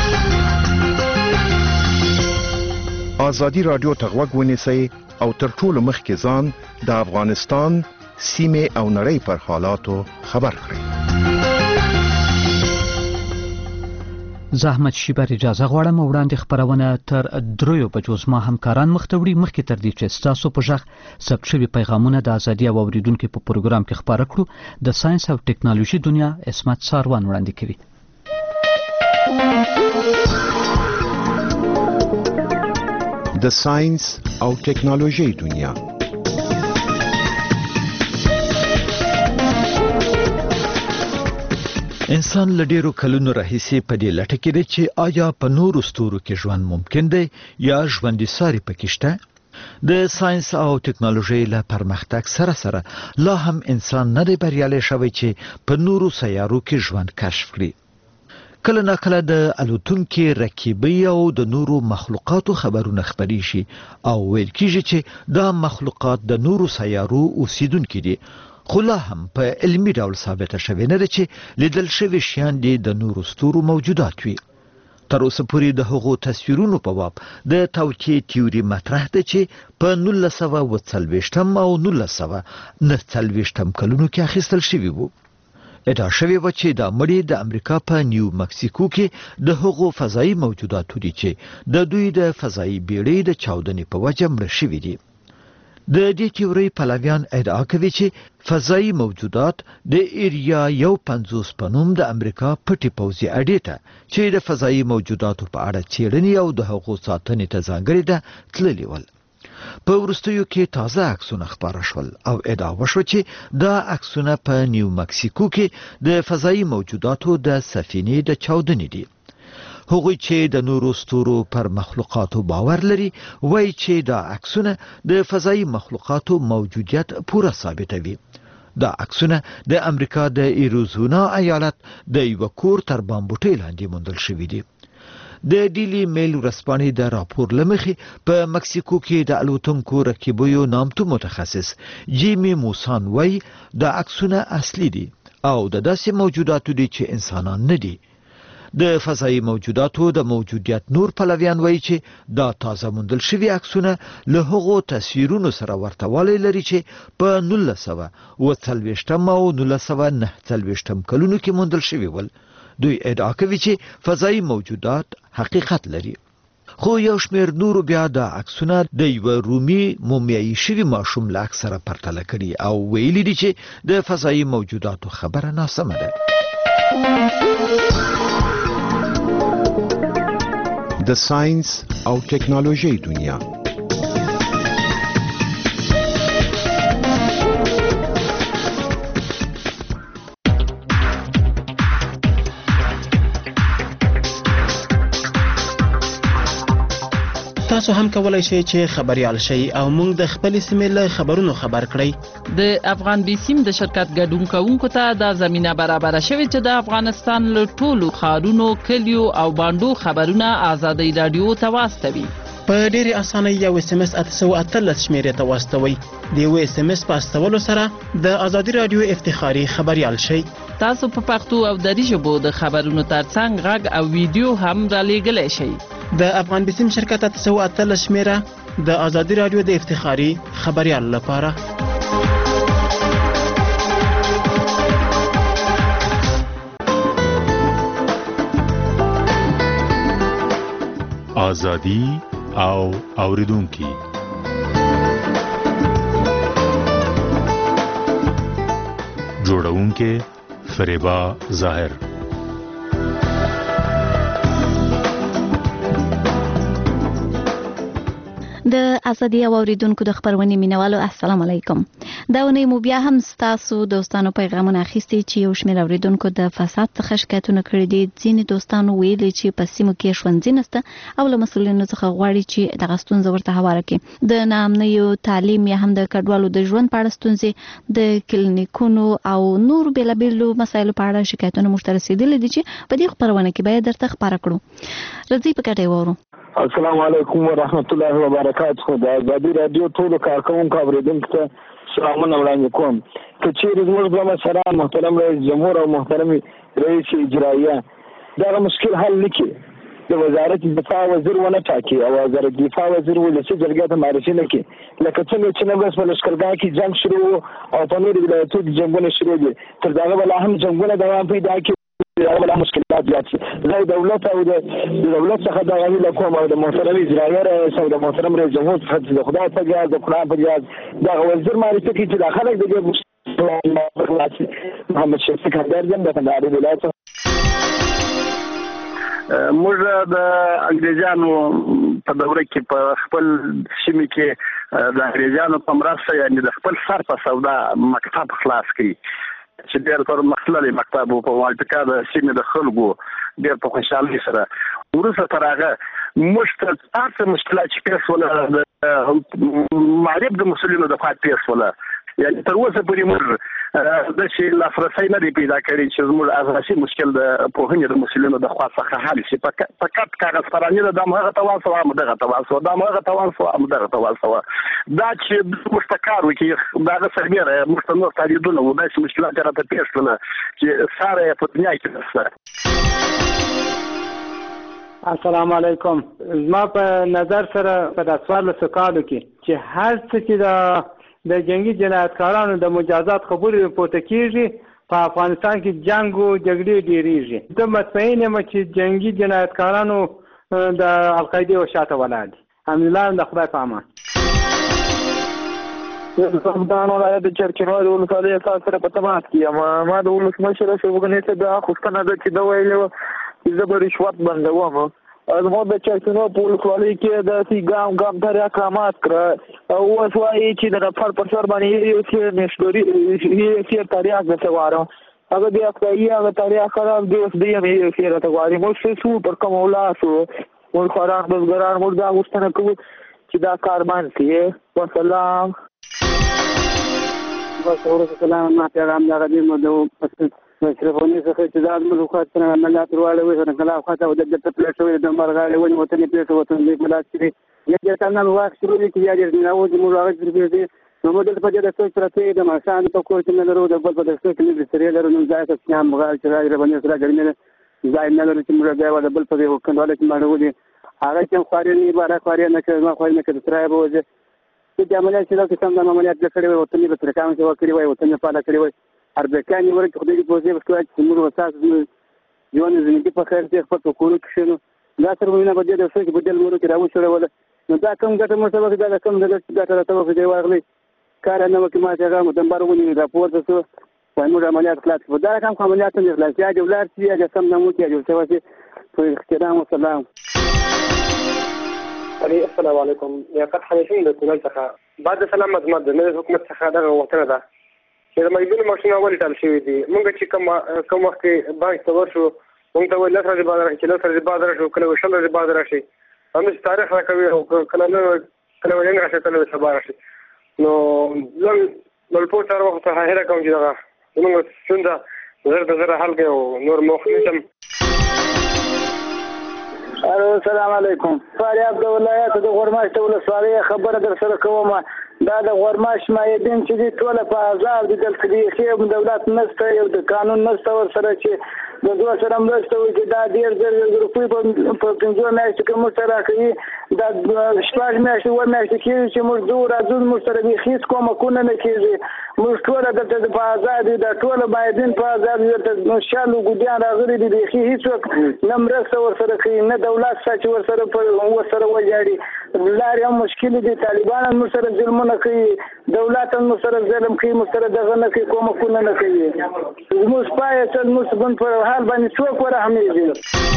ازادي رادیو ته غوږ ونیسئ او تر ټولو مخکې ځان د افغانستان سیمې او نړۍ پر حالاتو خبر کړئ. زحمت شیبر اجازه غواړم وړاندې خبرونه تر دریو بجو زما همکاران مخته وړي مخکې تر دې چې ستاسو په ژغ ثبت شوي پیغامونه د ازادي او اوریدونکو په پروګرام کې خبره کړو. د ساينس او ټکنالوژي دنیا اسمت ساروان وړاندې کوي. د ساينس او ټکنالوژي دنیا انسان لډیرو کلونو راهیسې په دې لټه کې دی چې آیا په نورو ستورو کې ژوند ممکن دی یا ژوندي ساري پکې شته. د ساينس او ټکنالوژي له پرمختګ سره سره لا هم انسان نه دی بریالی شوی چې په نورو سیارو کې ژوند کشف کړي. کله نا کله د الوتونکو رکیبي او د نورو مخلوقاتو خبرونه خبري شي او ویل کیږي چې دا مخلوقات د نورو سیارو اوسیدونکي دي. خو لا هم په علمي ډول ثابته شوې نه ده چې لیدل شوي شیان دي د نورو ستورو موجودات وي. تر اوسه پورې د هغو تصویرونو په باب د توقع تیوري مطرح ده چې په نولس سوه اوه څلوېښتم او نولس سوه نهه څلوېښتم کلونو کې اخیستل شوي وو. ادعا شوې وه چې دا مړي د امریکا په نیو مکسیکو کې د هغو فضایي موجوداتو دي چې د دوی د فضایي بیړۍ د چاودنې په وجه مړه شوي دي. د دې تیوري پلویان ادعا کوي چې فضایي موجودات د ایریا یو پنځوس په نوم د امریکا پټي پوځي اډې ته چې د فضایي موجوداتو په اړه څېړنې او د هغو ساتنې ته ځانګړې ده تللي ول. په وروستیو کې تازه عکسونه خپاره شول او ادعا وشوه چې دا عکسونه په نیو مکسیکو کې د فضایي موجوداتو د سفینې د چاودنې دي. هغوی چې د نورو ستورو پر مخلوقاتو باور لري وایي چې دا عکسونه د فضایي مخلوقاتو موجودیت پوره ثابتوي. دا عکسونه د امریکا د ایریزونا ایالت د یو کور تر بامبوټۍ لاندې موندل شوي دي. د ډیلی میل ورځپاڼې د راپور لمخې په مکسیکو کې د الوتونکو رکیبیو نامتو متخصص جیمی موسان وایي دا عکسونه اصلي دي او د داسې موجوداتو دي چې انسانان نه دي. د فضایي موجوداتو د موجودیت نور پلویان وایي چې دا تازه موندل شوي عکسونه له هغو تصویرونو سره ورته والی لري چې په نولس سوه اوه څلوېښتم او نولس سوه نهه څلوېښتم کلونو کې موندل شوي ول. دوی ادعا کوي چې فضایي موجودات حقیقت لري. خو یو شمېر نورو بیا دا عکسونه د یوه رومي مومیایي شوي ماشوم له عکس سره پرتله کړي او ویلي دي چې د فضایي موجوداتو خبره ناسمه ده. د ساينس او ټکنالوژي دنیا. تاسو هم کولای شئ چې خبريال شئ او موږ د خپل سیمې له خبرونو خبر کړئ. د افغان بیسیم د شرکت ګډون کوونکو ته د زمينه برابر شوی چې د افغانستان له ټولو ښارونو، کلیو او باندو خبرونه آزادۍ رادیو ته واستوي. په ډېرې اسانۍ یو اس ام اس اته سوه اتلس شمیرې ته واستوئ. د یو اس ام اس په استولو سره د ازادي رادیو افتخاري خبريال شئ. تاسو په پښتو او دری ژبو د خبرونو ترڅنګ غږ او ویډیو هم را لېږلی شئ. د افغان بیسیم شرکت اته سوه اتلس شمیره د ازادي رادیو د افتخاري خبريال لپاره. ازادي او اوریدونکي. جوړونکي فریبا ظاهر. د ازادي او اوریدونکو د خبرونې مینوالو السلام علیکم. دا ونې مو بیا هم ستاسو دوستانو پیغامونه اخیستي چې یو شمېر اوریدونکو د فساد څخه شکایتونه کړي دي. ځینې دوستانو ویلي چې په سیمو کې ښوونځي نشته او له مسؤلینو څخه غواړي چې دغه ستونزه ورته هواره کړي. د ناامنیو تعلیم یا هم د کډوالو د ژوند په اړه ستونزې، د کلینیکونو او نور بیلابیلو مسایلو په اړه شکایتونه موږ ته رسیدلي دي چې په دې خبرونه کې باید درته خبره کړو. راځئ په ګډه وورو. السلام علیکم ورحمت الله وبرکاته. د ازادي رادیو ټولو کارکونکو اوریدونکو ته سلامونه وړاندې کوم. که چیرې زموږ د مشران محترم رئیس جمهور او محترم رئیس اجرائیه دغه مشکل حل نکړي، د وزارت دفاع وزیر ونه ټاکي او وزارت دفاع وزیر ولسي جرګې ته معرفي نه کړي. لکه څنګه چې نن ورځ په لښکرګاه کې جنګ شروع او په نورو ولایتونو کې جنګونه شروع دي، تر دغه بله هم جنګونه دوام پیدا کړي او بله مشکلات زیات شي. زه د دولت او د دولت څخه دغه هیله کوم او د محترم اجرائیه رئیس او د محترم رئیس جمهور څخه چې د خدای په جهاز د قرآن په جهاز دغه وزیر معرفي کړي چې دا خلک د دې محمد شفیق همدرد یم د کندهار ولایت موږ د انګریزانو په دوره کې په خپل سیمې کې د انګریزانو په مرسته یعنې د خپل سر په سودا مکتب خلاص کړي چې ډېر تر مخللي مکتب په والټکا د سیمې د خلکو ډېر په خوشحالۍ سره. وروسته تر هغه موږ ته هر څه مشکلات چې پیښ شول معرب د مسؤلینو د خوا پیښ شول، یعنې تر اوسه پورې موږ داسې لاسرسی نه دی پیدا کړی چې زموږ اساسي مشکل د پوهنې د مسؤلینو د خوا څخه حل شي. فقط کاغذ پراني ده، دا مو هغه ته واستوه، همدغه ته واستوه، دا مو هغه ته واستوه، همدغه ته واستوه. دا چې موږ ته کار وکړي د هغه سربیره موږ ته نور تاریدونه وو، داسې مشکلات یې راته پیښ شول چې ساره یې په دنیا کې نشته. السلام علیکم. زما په نظر سره په د څوارلسو کالو کې چې هر څه چې د د جنگي جنایتکارانو د مجازات خبرې پورته کیږي، په افغانستان کې جنگ او جګړې ډیریږي. زه مطمئن یم چې جنگي جنایتکارانو د القاعده او شاته ولاړ دي. الحمدلله د خدای په امان. زمدان ولایت د چرچرو د ولسوالۍ اساس سره په تماس کې یم. ما د ولسمشر شوګنې ته د خوښتنه ده چې دا ویلو چې زه به رشوت بندوم. زموږ د چرچرو په ولسوالۍ کې داسې ګام ګام تر اقامات کړه او اوس وایي چې د نفر پر سر باندې یو څه نشدوري یې څه تاریخ د سوارو هغه بیا کوي هغه تاریخ خراب دی. اوس دی یې څه راته غواړي موږ څه پر کوم ولاسو موږ خوران بزګران موږ دا غوښتنه کوو چې دا کار باندې کړي. والسلام. والسلام. ما پیغام دا غدي مو د مشرفونی څخه چې دا موږ خو څنګه عملیات ورواله وي څنګه کله خاطر د دې په پلیټ شوی د مرغاله ونی وطن په وطن دې ملات کړي یې څنګه نو واخ شروع دي چې یې نه و چې موږ هغه چې دې نو موږ د په دې د څو ترته د ماشان په کور کې نه لرو د بل په دسته کې د سریال لرو نو ځای ته هم غال چې راځي باندې سره ګرمه ځای نه لري چې موږ ځای ولا بل په یو کنډواله کې باندې هغه چې خواري نه بارا خواري نه کوي ما خواري نه کوي ترای به وځي چې عملیات چې دا کوم د عملیات کړي وي وطني به ترکان چې وکړي وي وطني په اړه کړي وي اربکان ورته خدای دې پوزي وکړي چې موږ وساس ژوند زندگی په خیر دې خپل کولو کې شنو دا تر مینه به دې د څه په دل مورو کې راو شوړ ولا نو دا کوم ګټه مو سبا دا کوم د ګټه راته په دې واغلي کار نه وکي ما چې هغه مدنبر ونی راپور تاسو موږ عملیات خلاص کړو دا کوم عملیات نه خلاص یا د ولر چې یا سم نه مو کې جو څه واسي په احترام او سلام علي السلام علیکم یا قد حنیفین د کونړ څخه بعد سلام مدمت د حکومت څخه دا وختنه ده چې د مېدون ماشینه ولې ټال شوې دي موږ چې کوم کوم وخت بانک ته ورشو موږ ته ولې لږه بازار چې لږه بازار شو کله وشل لږه بازار شي هم تاریخ راکوي او کله نه کله ولې راشه کله سبا راشي نو لږ نو په تر وخت هغه کوم چې دا موږ څنګه زر د زر حل کې نور مخنیتم السلام علیکم فاریاب د ولایت د غورماش د ولسوالۍ خبره در سره کوم دا د غورماش مایدین چې دي ټول په آزاد دي دلته دی خیم دولت نشته یو د قانون نشته ور سره چې د دوه سره مرسته وي چې دا ډیر ډیر روپۍ په پنځه میاشتې کې موږ سره کوي دا شپږ میاشتې و میاشتې کېږي چې موږ دوه راځو موږ سره به هیڅ کومه کونه نه کېږي موږ ټول دلته په آزاد دي دا ټول مایدین په آزاد دي د شالو ګډیان راغلي دي هیڅ نه مرسته ور سره کوي نه دولت ساتي ور سره په ور سره وجاړي لارې هم مشکل دي طالبان هم سره ظلمونه کوي دولت هم سره ظلم کوي مستره دغه نه کوي کومه کونه نه کوي موږ پای ته موږ بن پر حال باندې څوک ورحمېږي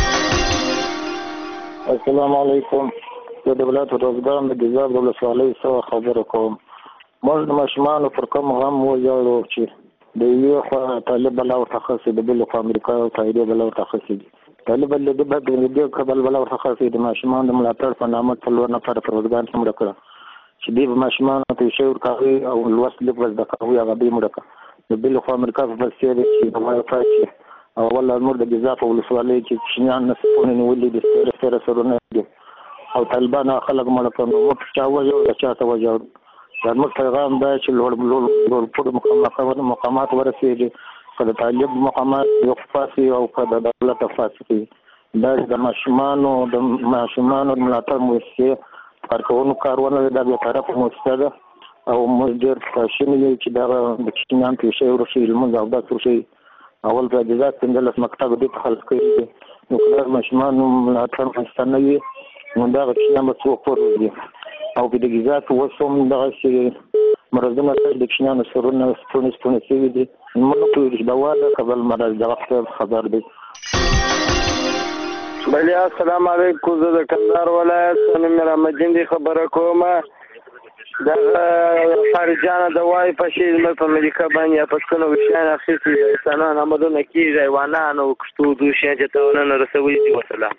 السلام علیکم د دولت روزګار د جزاب د ولسوالۍ سره خبره کوم موږ د ماشومان پر کوم غم وځو چې د یو خوا طالب بل او تخصص د بل خوا امریکا او تایید بل او تخصص طالب بل د بل د قبل بل او تخصص د ماشومان د ملاتړ په نامه ټول نه پر روزګار څومره کړ چې د ماشومان ته شعور کوي او لوست لیک وز د کوي هغه به مړه د بل خوا امریکا په بسیر چې د وای فای او ولا نور د جزاف ولسوالۍ چې شنان نسونه ولې د سره سره سره او طالبان خلک مړه کوي او چا وځو د چا ته وځو دا موږ پیغام دا چې لوړ لوړ لوړ په مقامات مقامات ورسېږي کله طالب مقامات یو فاسي او کله دولت فاسي دا د ماشومانو د ماشومانو ملاتړ موسسه کارکونو کارونه د دې طرف موسسه ده او موږ ډېر خوشاله چې دا د کشمیان په شی ورشي موږ او دا څه شي اول په جزات څنګه مکتب دې په خلک کوي نو کله ماشومانو ملاتړ مستنوي نو دا کشمیان په څو پورې او په دې جزات وسوم دغه شي مرزونه د کشمیان سرونه ستونی ستونی سوي دي موږ په دې ډول قبل مرز د وخت خبر دي بلی السلام علیکم زه د کندهار ولایت نوم مې رحمتجین دی خبره کوم دغه خارجانه د وای په شی په امریکا باندې پښتون وشان اخیستي انسانان آمدونه کیږي حیوانان او کشتو دوی چې ته ونه رسوي دي وسلام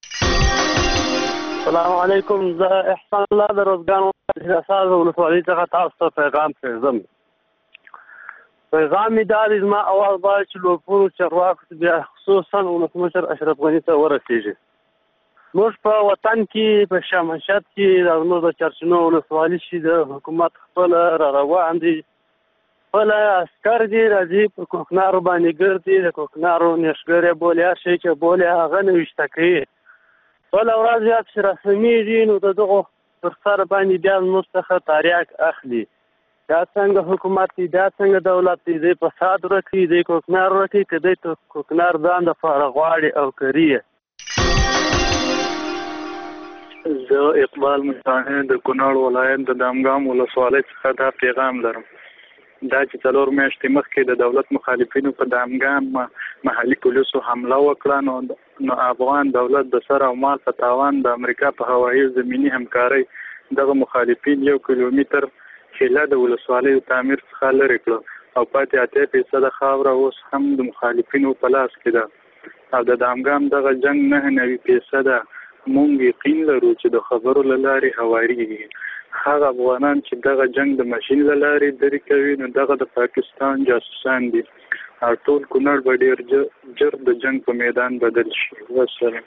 السلام علیکم زه احسان الله د روزګان اساس ولسوالۍ څخه تاسو ته پیغام پرېږدم پیغام می دا د ما اواز باید چې لوپورو چرواکو بیا خصوصا ولسمشر اشرف غني ته ورسېږي موږ په وطن کې په شامشت کې د زموږ د چرچنو ولسوالۍ شي د حکومت خپل را روان دي خپل عسکر دي راځي په کوکنارو باندې ګرځي د کوکنارو نشګرې بولیا شي چې بولیا هغه نه وشته کوي ټول ورځ یاد چې رسمېږي نو د دغو پر سر باندې بیا زموږ څخه تاریاک اخلي دا څنګه حکومت دی دا څنګه دولت دی دی فساد ورکړي دی کوکنار ورکړي که دی کوکنار ځان دپاره غواړي او کري زه اقبال مستانه د کونړ ولایت د دامګام ولسوالۍ څخه دا پیغام لرم دا چې څلور میاشتې مخکې د دولت مخالفینو په دامګام محلي پولیسو حمله وکړه نو نو افغان دولت د سر او مال په تاوان د امریکا په هوایي زمینی همکارۍ دغه مخالفین یو کیلومتر خلا د ولسوالۍ تعمیر څخه لرې کړو او پاتې اتیا فیصده خاوره اوس هم د مخالفینو په لاس کې ده او د دامګام دغه جنګ نه نوي فیصده مونږ یقین لرو چې د خبرو له لارې هوارېږي هغه افغانان چې دغه جنګ د ماشین له لارې درې کوي نو دغه د پاکستان جاسوسان دي او ټول کونړ به ډېر ژر د جنګ په میدان بدل شي والسلام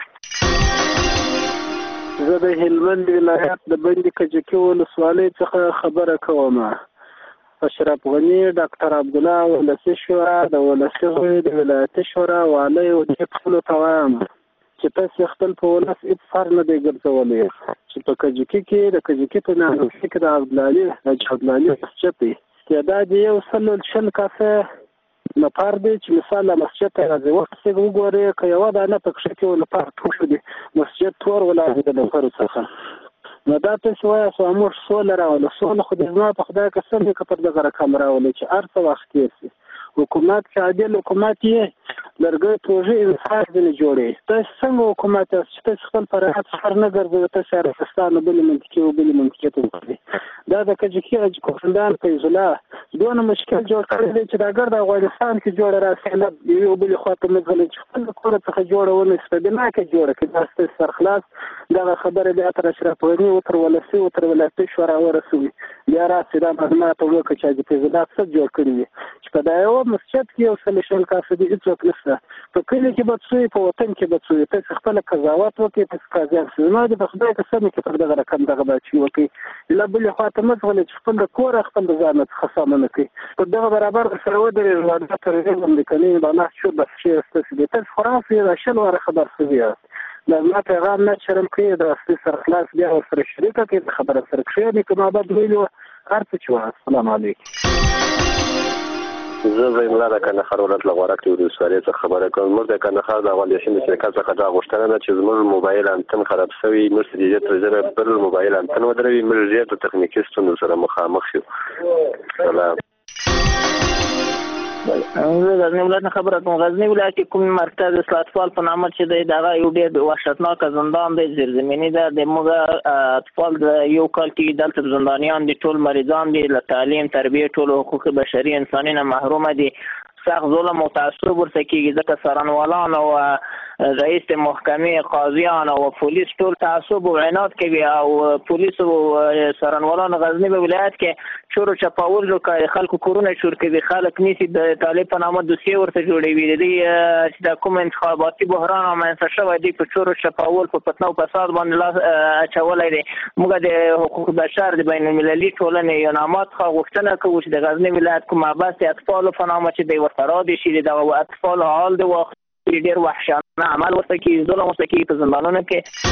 زه د هلمند ولایت د بندي کجکي ولسوالۍ څخه خبره کوم اشرف غني، ډاکټر عبدالله ولسي شورا، د ولسي غړي د ولایتي شورا والی او دې ټولو ته وایم چې تاسې خپل په ولس هېڅ فر نه دی ګرځولی چې په کجکي کې د کجکي په ناروغي کې د عبدالعلي حاجي عبدالعلي مسجد دی تعداد یې یو سل شل کاسه نفر دی چې مثال له مسجد ته راځي وخت چې وګورې که یوه دانه په کښې کې ولپاره ټول دي مسجد تور ولاړ دی د نفرو څخه نو دا تاسې وایاست موږ سوله راولو سوله خو د زما په خدای قسم دی که پر دغه رقم راولي چې هر څه وخت تېر شي حکومت چې عادل حکومت یې لرګی پروژې انصاف ځینې جوړوي تاسې څنګه حکومت یاست چې تاسې خپل پر راحت سفر نه ګرځوي تاسې عربستان او بلې منطقې او بلې منطقې ته وکړئ دا د کجکي حاجي کوفندان فیض الله دونه مشکل جوړ کړی دی چې دا ګرد افغانستان کې جوړه راسي نه یوې او بلې خوا ته مزغلي چې خپل د کوره څخه جوړه ونه شي په بنا کې جوړه کړي دا ستاسې سرخلاص دغه خبرې بیا تر اشرف غني وتر ولسي وتر ولایتي شورا ورسوي بیا راسي دا معلومات وکړه چې حاجي فیض الله څه جوړ کړي وي چې په دا یوه مسجد کې یو سل شل کاسه دي هېڅوک نشته په کلي کې به څوي په وطن کې به څوي تاسې خپله قضاوت وکړئ تاسې قاضیان شئ زما د په خدای قسم کې پر دغه رقم دغه بچي وکړئ له بلې خوا ته مه ځغلئ چې خپل د کوره خپل د ځانه څخه سامنه کوي پر دغه برابر سره ودرېږئ واده تروريزم د کني معناه شو بس شی ستاسې دی تاسې خو راسئ دا شل واره خبر شوي یاست دا زما پیغام نه شرم کوي د اصلي سرخلاص بیا ورسره شریکه کړئ د خبره سره کښېنئ که ما بد ویلي وه هر څه چې وه السلام علیکم زه زین الله د کندهار ولایت له غورک ولسوالۍ څخه خبره کوم موږ د کندهار د افغان یشین شرکت څخه دا غوښتنه ده چې زموږ موبایل انتن خراب شوی موږ د دې تر ځای بل موبایل انتن ودروي موږ زیات تخنیکي ستونزو سره مخامخ یو سلام غزنی ولایت نه خبره کوم غزنی ولایت کې کوم مرکز اصلاح اطفال په نامه چې دی دغه یو ډېر وحشتناک زندان دی زیرزمیني ده د موږ اطفال د یو کال کې دلته زندانیان دي ټول مریضان دي له تعلیم تربیه ټول حقوق بشري انساني نه محرومه دي سخت ظلم او تعصب ورته کېږي ځکه څارنوالان او رئیس محکمې قاضیان او پولیس ټول تعصب او عناد کوي او پولیس او څارنوالان غزنی په ولایت کې چور چپاول کوي خلکو کورونه چور کوي خلک نیسي د طالب په نامه دوسیه ورته جوړوي د چې د کوم انتخاباتي بحران رامنځته شوی دی په چور چپاول په فتنه او فساد باندې لاس اچولی دی موږ د حقوق بشر د بین المللي ټولنې یو نامات څخه غوښتنه کوو چې د غزنی ولایت کوم محبس اطفالو په نامه چې دی ورته رادې شي د اطفالو حال د وخت ډېر وحشانه عمل ورته کوي ظلم ورته کوي په زندانونو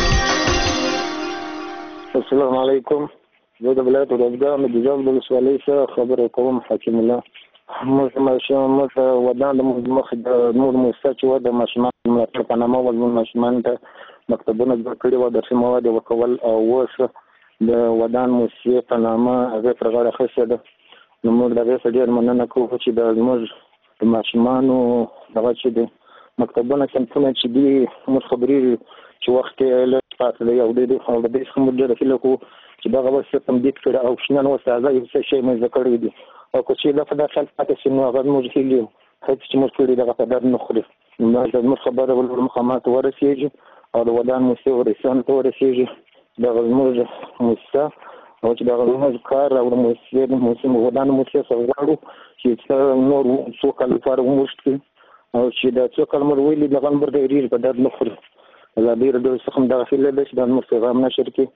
کې السلام علیکم زه د ولایت روزګار د جوزجان ولسوالۍ څخه خبرې کوم حکیم الله موږ ماشومان موږ ودان د مخ د نور موسسه چې و د ماشومان ملاتړ په نامه ول ماشومان ته مکتبونه جوړ کړي وو درسي مواد ورکول او اوس د ودان موسسې په نامه هغې پر غاړه اخیستې ده نو موږ د هغې څخه ډېر مننه کوو چې د زموږ د ماشومانو دغه چې دی مکتبونه صنفونه چې دي موږ خبرېږو چې وخت کې لږ پاتې دی او د دې او د دې څخه موږ ډېره هیله کوو چې دغه اوس تمدید کړي او شنن اوس تازه یو څه شی موږ زده کړی دي او که چې دا په دغه خیال پاتې شي نو هغه موږ هیلې یو هېڅ چې موږ کړي دغه په در نه خوري نو زموږ خبره ول مقامات ورسېږي او د ودان موسسې ورسیانو ته ورسېږي دغه زموږ موسسه او چې دغه زموږ کار او د موسسې د موسسې ودان موسسې څخه غواړو چې څه نور څو کال لپاره وموږ کړي او چې دا څو کال مر ویلي دغه نمبر د ډېر په درد نه خوري دا ډېر ډېر څخه دغه هیله ده چې دا نور پیغام نشر کړي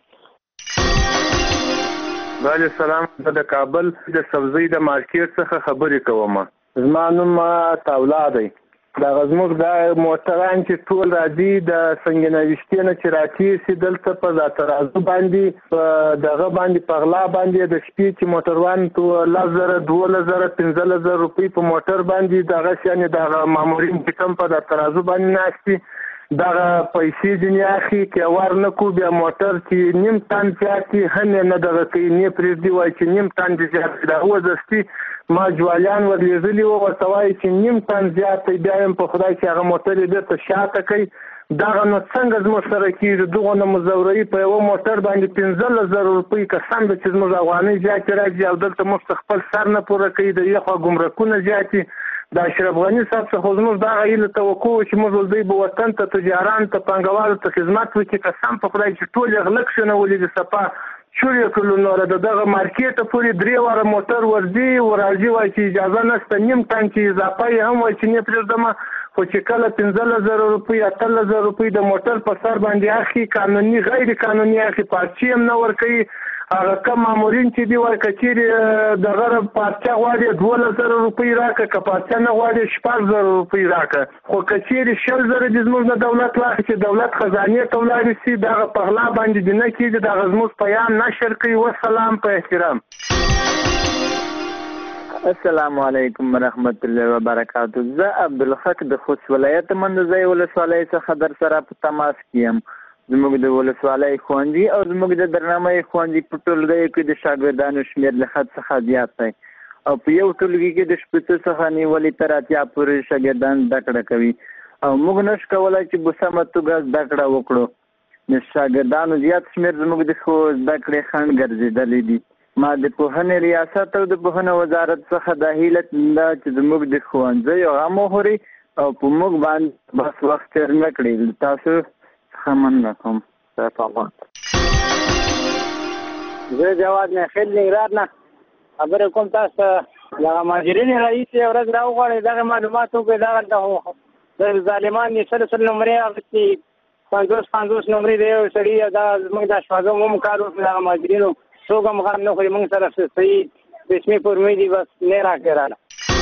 وعلیکم السلام زه د کابل د سبزۍ د مارکیټ څخه خبرې کوم زما نوم تاولا دی دغه زموږ دا موټران چې ټول راځي د سنګنویشتې نه چې راتېر سي دلته په دا ترازو باندې په دغه باندې په غلا باندې د شپې چې موټروان تو لس زره دولس زره پنځلس زره روپۍ په موټر باندې دغه یعنې دغه مامورین چې کوم په دا ترازو باندې ناست دي دغه پیسې ځینې اخلي که ور نه کړو بیا موټر چې نیم ټن زیات وي هم یې نه دغه کوي نه یې پرېږدي وایي چې نیم ټن دې زیات وي د هغه دستي ما جوالیان ورلېږلي وو ورته وایي چې نیم ټن زیات دی بیا یم په خدای چې هغه موټر یې بېرته شاته کوي دغه نو څنګه زموږ سره کېږي دغه نه مزورۍ په یوه موټر باندې پنځلس زره روپۍ قسم ده چې زموږ افغانۍ زیاتې راځي او دلته موږ خپل سر نه پوره کوي د یې خوا ګمرکونه زیات دي د اشرف غني صاحب څخه زموږ دغه هیله توقع چې موږ دوی به وطن ته تجاران ته پانګوالو ته خدمت وکړي قسم په خدای چې ټول یې غلک شنولي د سپا چور یې کړلو نوره د دغه مارکېټه پورې درې واره موټر ورځي ورځي وایي چې اجازه نشته نیم ټن چې اضافه یې هم وایي چې نه پرېږدمه خو چې کله پنځلس زره روپۍ اتلس زره روپۍ د موټر په سر باندې اخلي قانوني غیر قانوني اخلي پارچې هم نه ورکوي هغه کم مامورین چې دی وای کچېرې دغه پارچه غواړي دولس زره روپۍ راکړه که پارچه نه غواړي شپږ زره روپۍ راکړه خو کچېرې شل زره دې زموږ نه دولت واخلي چې دولت خزانې ته ولاړې سي دغه په غلا باندې دې نه کېږي دغه زموږ پیام نشر کوي وسلام په احترام. السلام علیکم ورحمت الله وبرکاته. زه عبدالحق د خوست ولایت مندوزی ولسوالۍ څخه در سره په تماس کې یم. زموږ د ولسوالۍ ښوونځي او زموږ د درنامۍ ښوونځي په ټولګیو کې د شاګردانو شمېر له حد څخه زیات دی او په یو ټولګي کې د شپېته څخه نیولې تر اتیا پورې شاګردان زده کړه کوي او موږ نشو کولی چې په سمه توګه زده کړه وکړو. د شاګردانو زیات شمېر زموږ د ښو زده کړې خنډ ګرځېدلی دي. ما د پوهنې ریاست او د پوهنې وزارت څخه دا هیله ده چې زموږ د ښوونځیو غم وخوري او په موږ باندې بس وخت تېر نه کړي. تاسو مننه کوم. زه جواد نه خیل نگران نه خبره کوم تاسو دغه ماجرین رئیس یې ورځ راوغواړي دغه معلومات وکړي دغه د ظالمان یې سل سل نمرې اخیستي پنځوس پنځوس نمرې دی یو سړي دا زموږ د شپږم هم کار وکړي دغه ماجرینو څوک هم غم نه خوري موږ سره صحیح رسمي فورمې دي بس نه راکړه.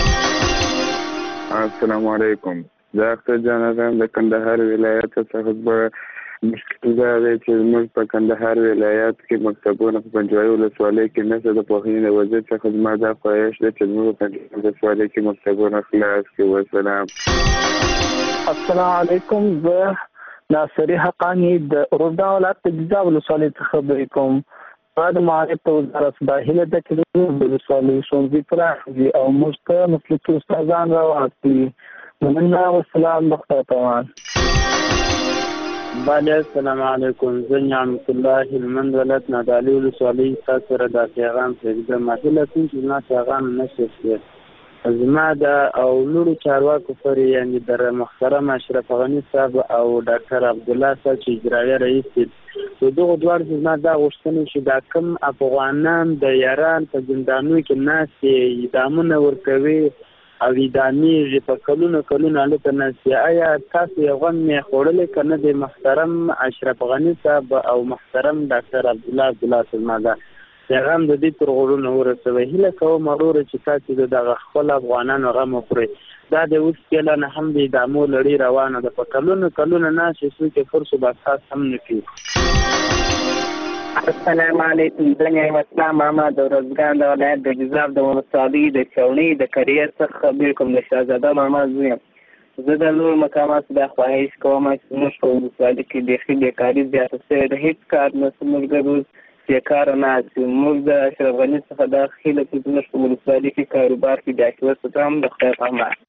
السلام علیکم. زه اختر جانم د کندهار ولایت څخه. مشکل دا دی چې زموږ په کندهار ولایت کې مکتبونه په پنجوایي ولسوالۍ کې نشته. د پوهنې د وزیر څخه زما دا خواهش دی چې زموږ په پنجوایي ولسوالۍ کې مکتبونه خلاص کړي. وسلام. السلام علیکم. زه ناصري حقانی د روزا ولایت د ګیزا ولسوالۍ څخه خبرې کوم. ما د معارف په وزارت دا هیله ده چې د ولسوالۍ ښوونځي پراخ او موږ ته مسلکي استادان راواستي. مننه. والسلام. بخیر طوال. بله السلام علیکم. زه نعمت الله هلمند ولایت نادعلي ولسوالۍ تاسو سره دا پیغام پرېږدم. هیله کوم چې زما پیغام نشر شي. زما د او لوړو چارواکو پورې یعنې در محترم اشرف غني صاحب او ډاکټر عبدالله صاحب چې اجرایه رئیس دي د دغو دواړو چې زما دا غوښتنه چې دا کوم افغانان د یاران په زندانونو کې ناست اعدامونه ورکوي او اعدامېږي په کلونه کلونه هلته ناست دي آیا تاسو یې غم یې خوړلی که نه د محترم اشرف غني صاحب او محترم ډاکټر عبدالله عبدالله صاحب ما دا پیغام د دې تر غوږونو ورسوئ. هیله کوم وروره چې تاسو د دغه خپل افغانانو غم وخورئ. دا د اوس کله نه هم د اعدامو لړۍ روانه ده په کلونه کلونه ناست څوک یې فرص و باساس هم نه کوي. السلام علیکم. زه نعیم اسلام محمد د ارزګان د ولایت د ګیزاب د ولسوالۍ د چوڼۍ د کریز څخه خبرې کوم. د شهزاده محمد زوی یم. زه د نورو مقاماتو دا خواهش کوم چې زموږ په ولسوالۍ کې بیخي بیکاري زیاته شوې ده. هېڅ کار نه زموږ روز بیکاره ناست یو. موږ د اشرف غني څخه دا هیله کوو چې زموږ په ولسوالۍ کې کاروبار کې بیا کېوسته هم د خدای په امان.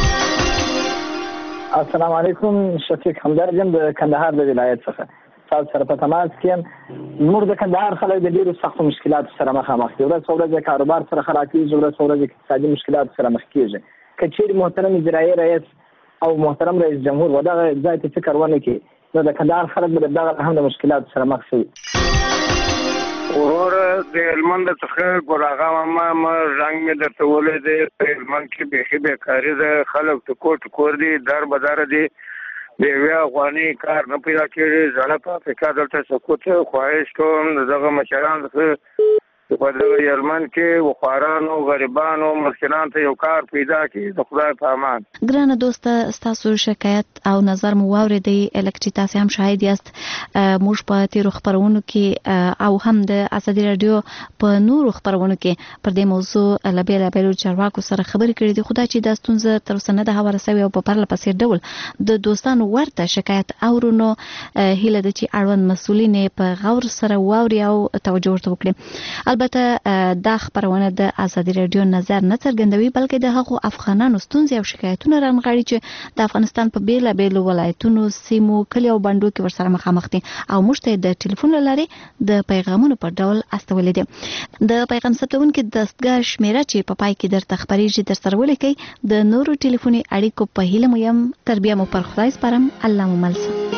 السلام علیکم. شفیق همدرد یم د کندهار د ولایت څخه. تاسو سره په تماس کې یم. زموږ د کندهار خلک د ډېرو سختو مشکلاتو سره مخامخ دي. ورځ په ورځ کاروبار سره خراب کېږي، ورځ په ورځ اقتصادي مشکلاتو سره مخ کېږي. که چېرې محترم اجرایي رئیس او محترم رئیس جمهور و دغه ځای ته فکر ونه کړي نو د کندهار خلک به دغه هم د مشکلاتو سره مخ شي. وروره د هلمند څخه ګل اغا ماما ما رنګ مې درته ولی دی. په هلمند کې بیخي بیکاري ده. خلک ټکور ټکور دي، در بداره دي. د یوې افغاني کار نه پیدا کېږي. زړه په افریقا دلته سقوط خواهش کوم د دغه مشرانو څخه په دغه هلمند کې بخارانو غریبانو مسکینانو ته یو کار پیدا کړي د خدای په امان. ګرانه دوسته ستاسو شکایت او نظر مو واورېدی. لکه چې تاسې هم شاهد یاست موږ په تېرو خپرونو کې او هم د ازادي راډیو په نورو خپرونو کې پر دې موضوع له بېلابېلو چارواکو سره خبرې کړې دي. خو دا چې دا ستونزه تر اوسه نه ده هواره سوې او په پرله پسې ډول د دوستانو ورته شکایت اورو نو هیله ده چې اړوند مسؤلین یې په غور سره واوري او توجه ورته وکړي. البته دا خبرونه د ازادي راډیو نظر نه څرګندوي بلکې د هغو افغانانو ستونزې او شکایتونه رانغاړي چې د افغانستان په بیلابېلو ولایتونو سیمو کلیو او بانډو کې ورسره مخامخ دي او موږ ته د ټلیفون له لارې د پیغامونو په ډول استولې دي. د پیغام ثبتونکي دستګاه شمیره چې په پای کې درته خبرېږي در سره ولیکئ. د نورو ټلیفوني اړیکو په هیله مو یم. تر بیا مو پر خدای سپارم. الله مو مل شه.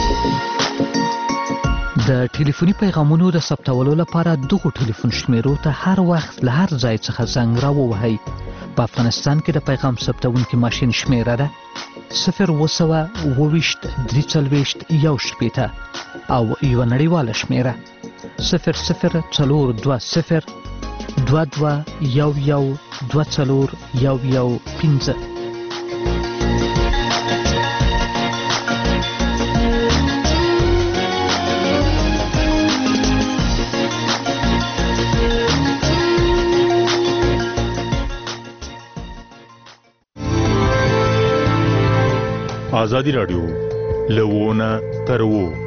د ټلیفوني پیغامونو د ثبتولو لپاره دغو ټلیفون شمیرو ته هر وخت له هر ځای څخه زنګ راووهئ. په افغانستان کې د پیغام ثبتونکي ماشین شمیره ده صفر اوه سوه اوه ویشت درې څلوېښت یو شپېته او یوه نړیواله شمیره صفر صفر څلور دوه صفر دوه دوه یو یو دوه څلور یو یو پنځه. آزادی راډیو لوونه ترو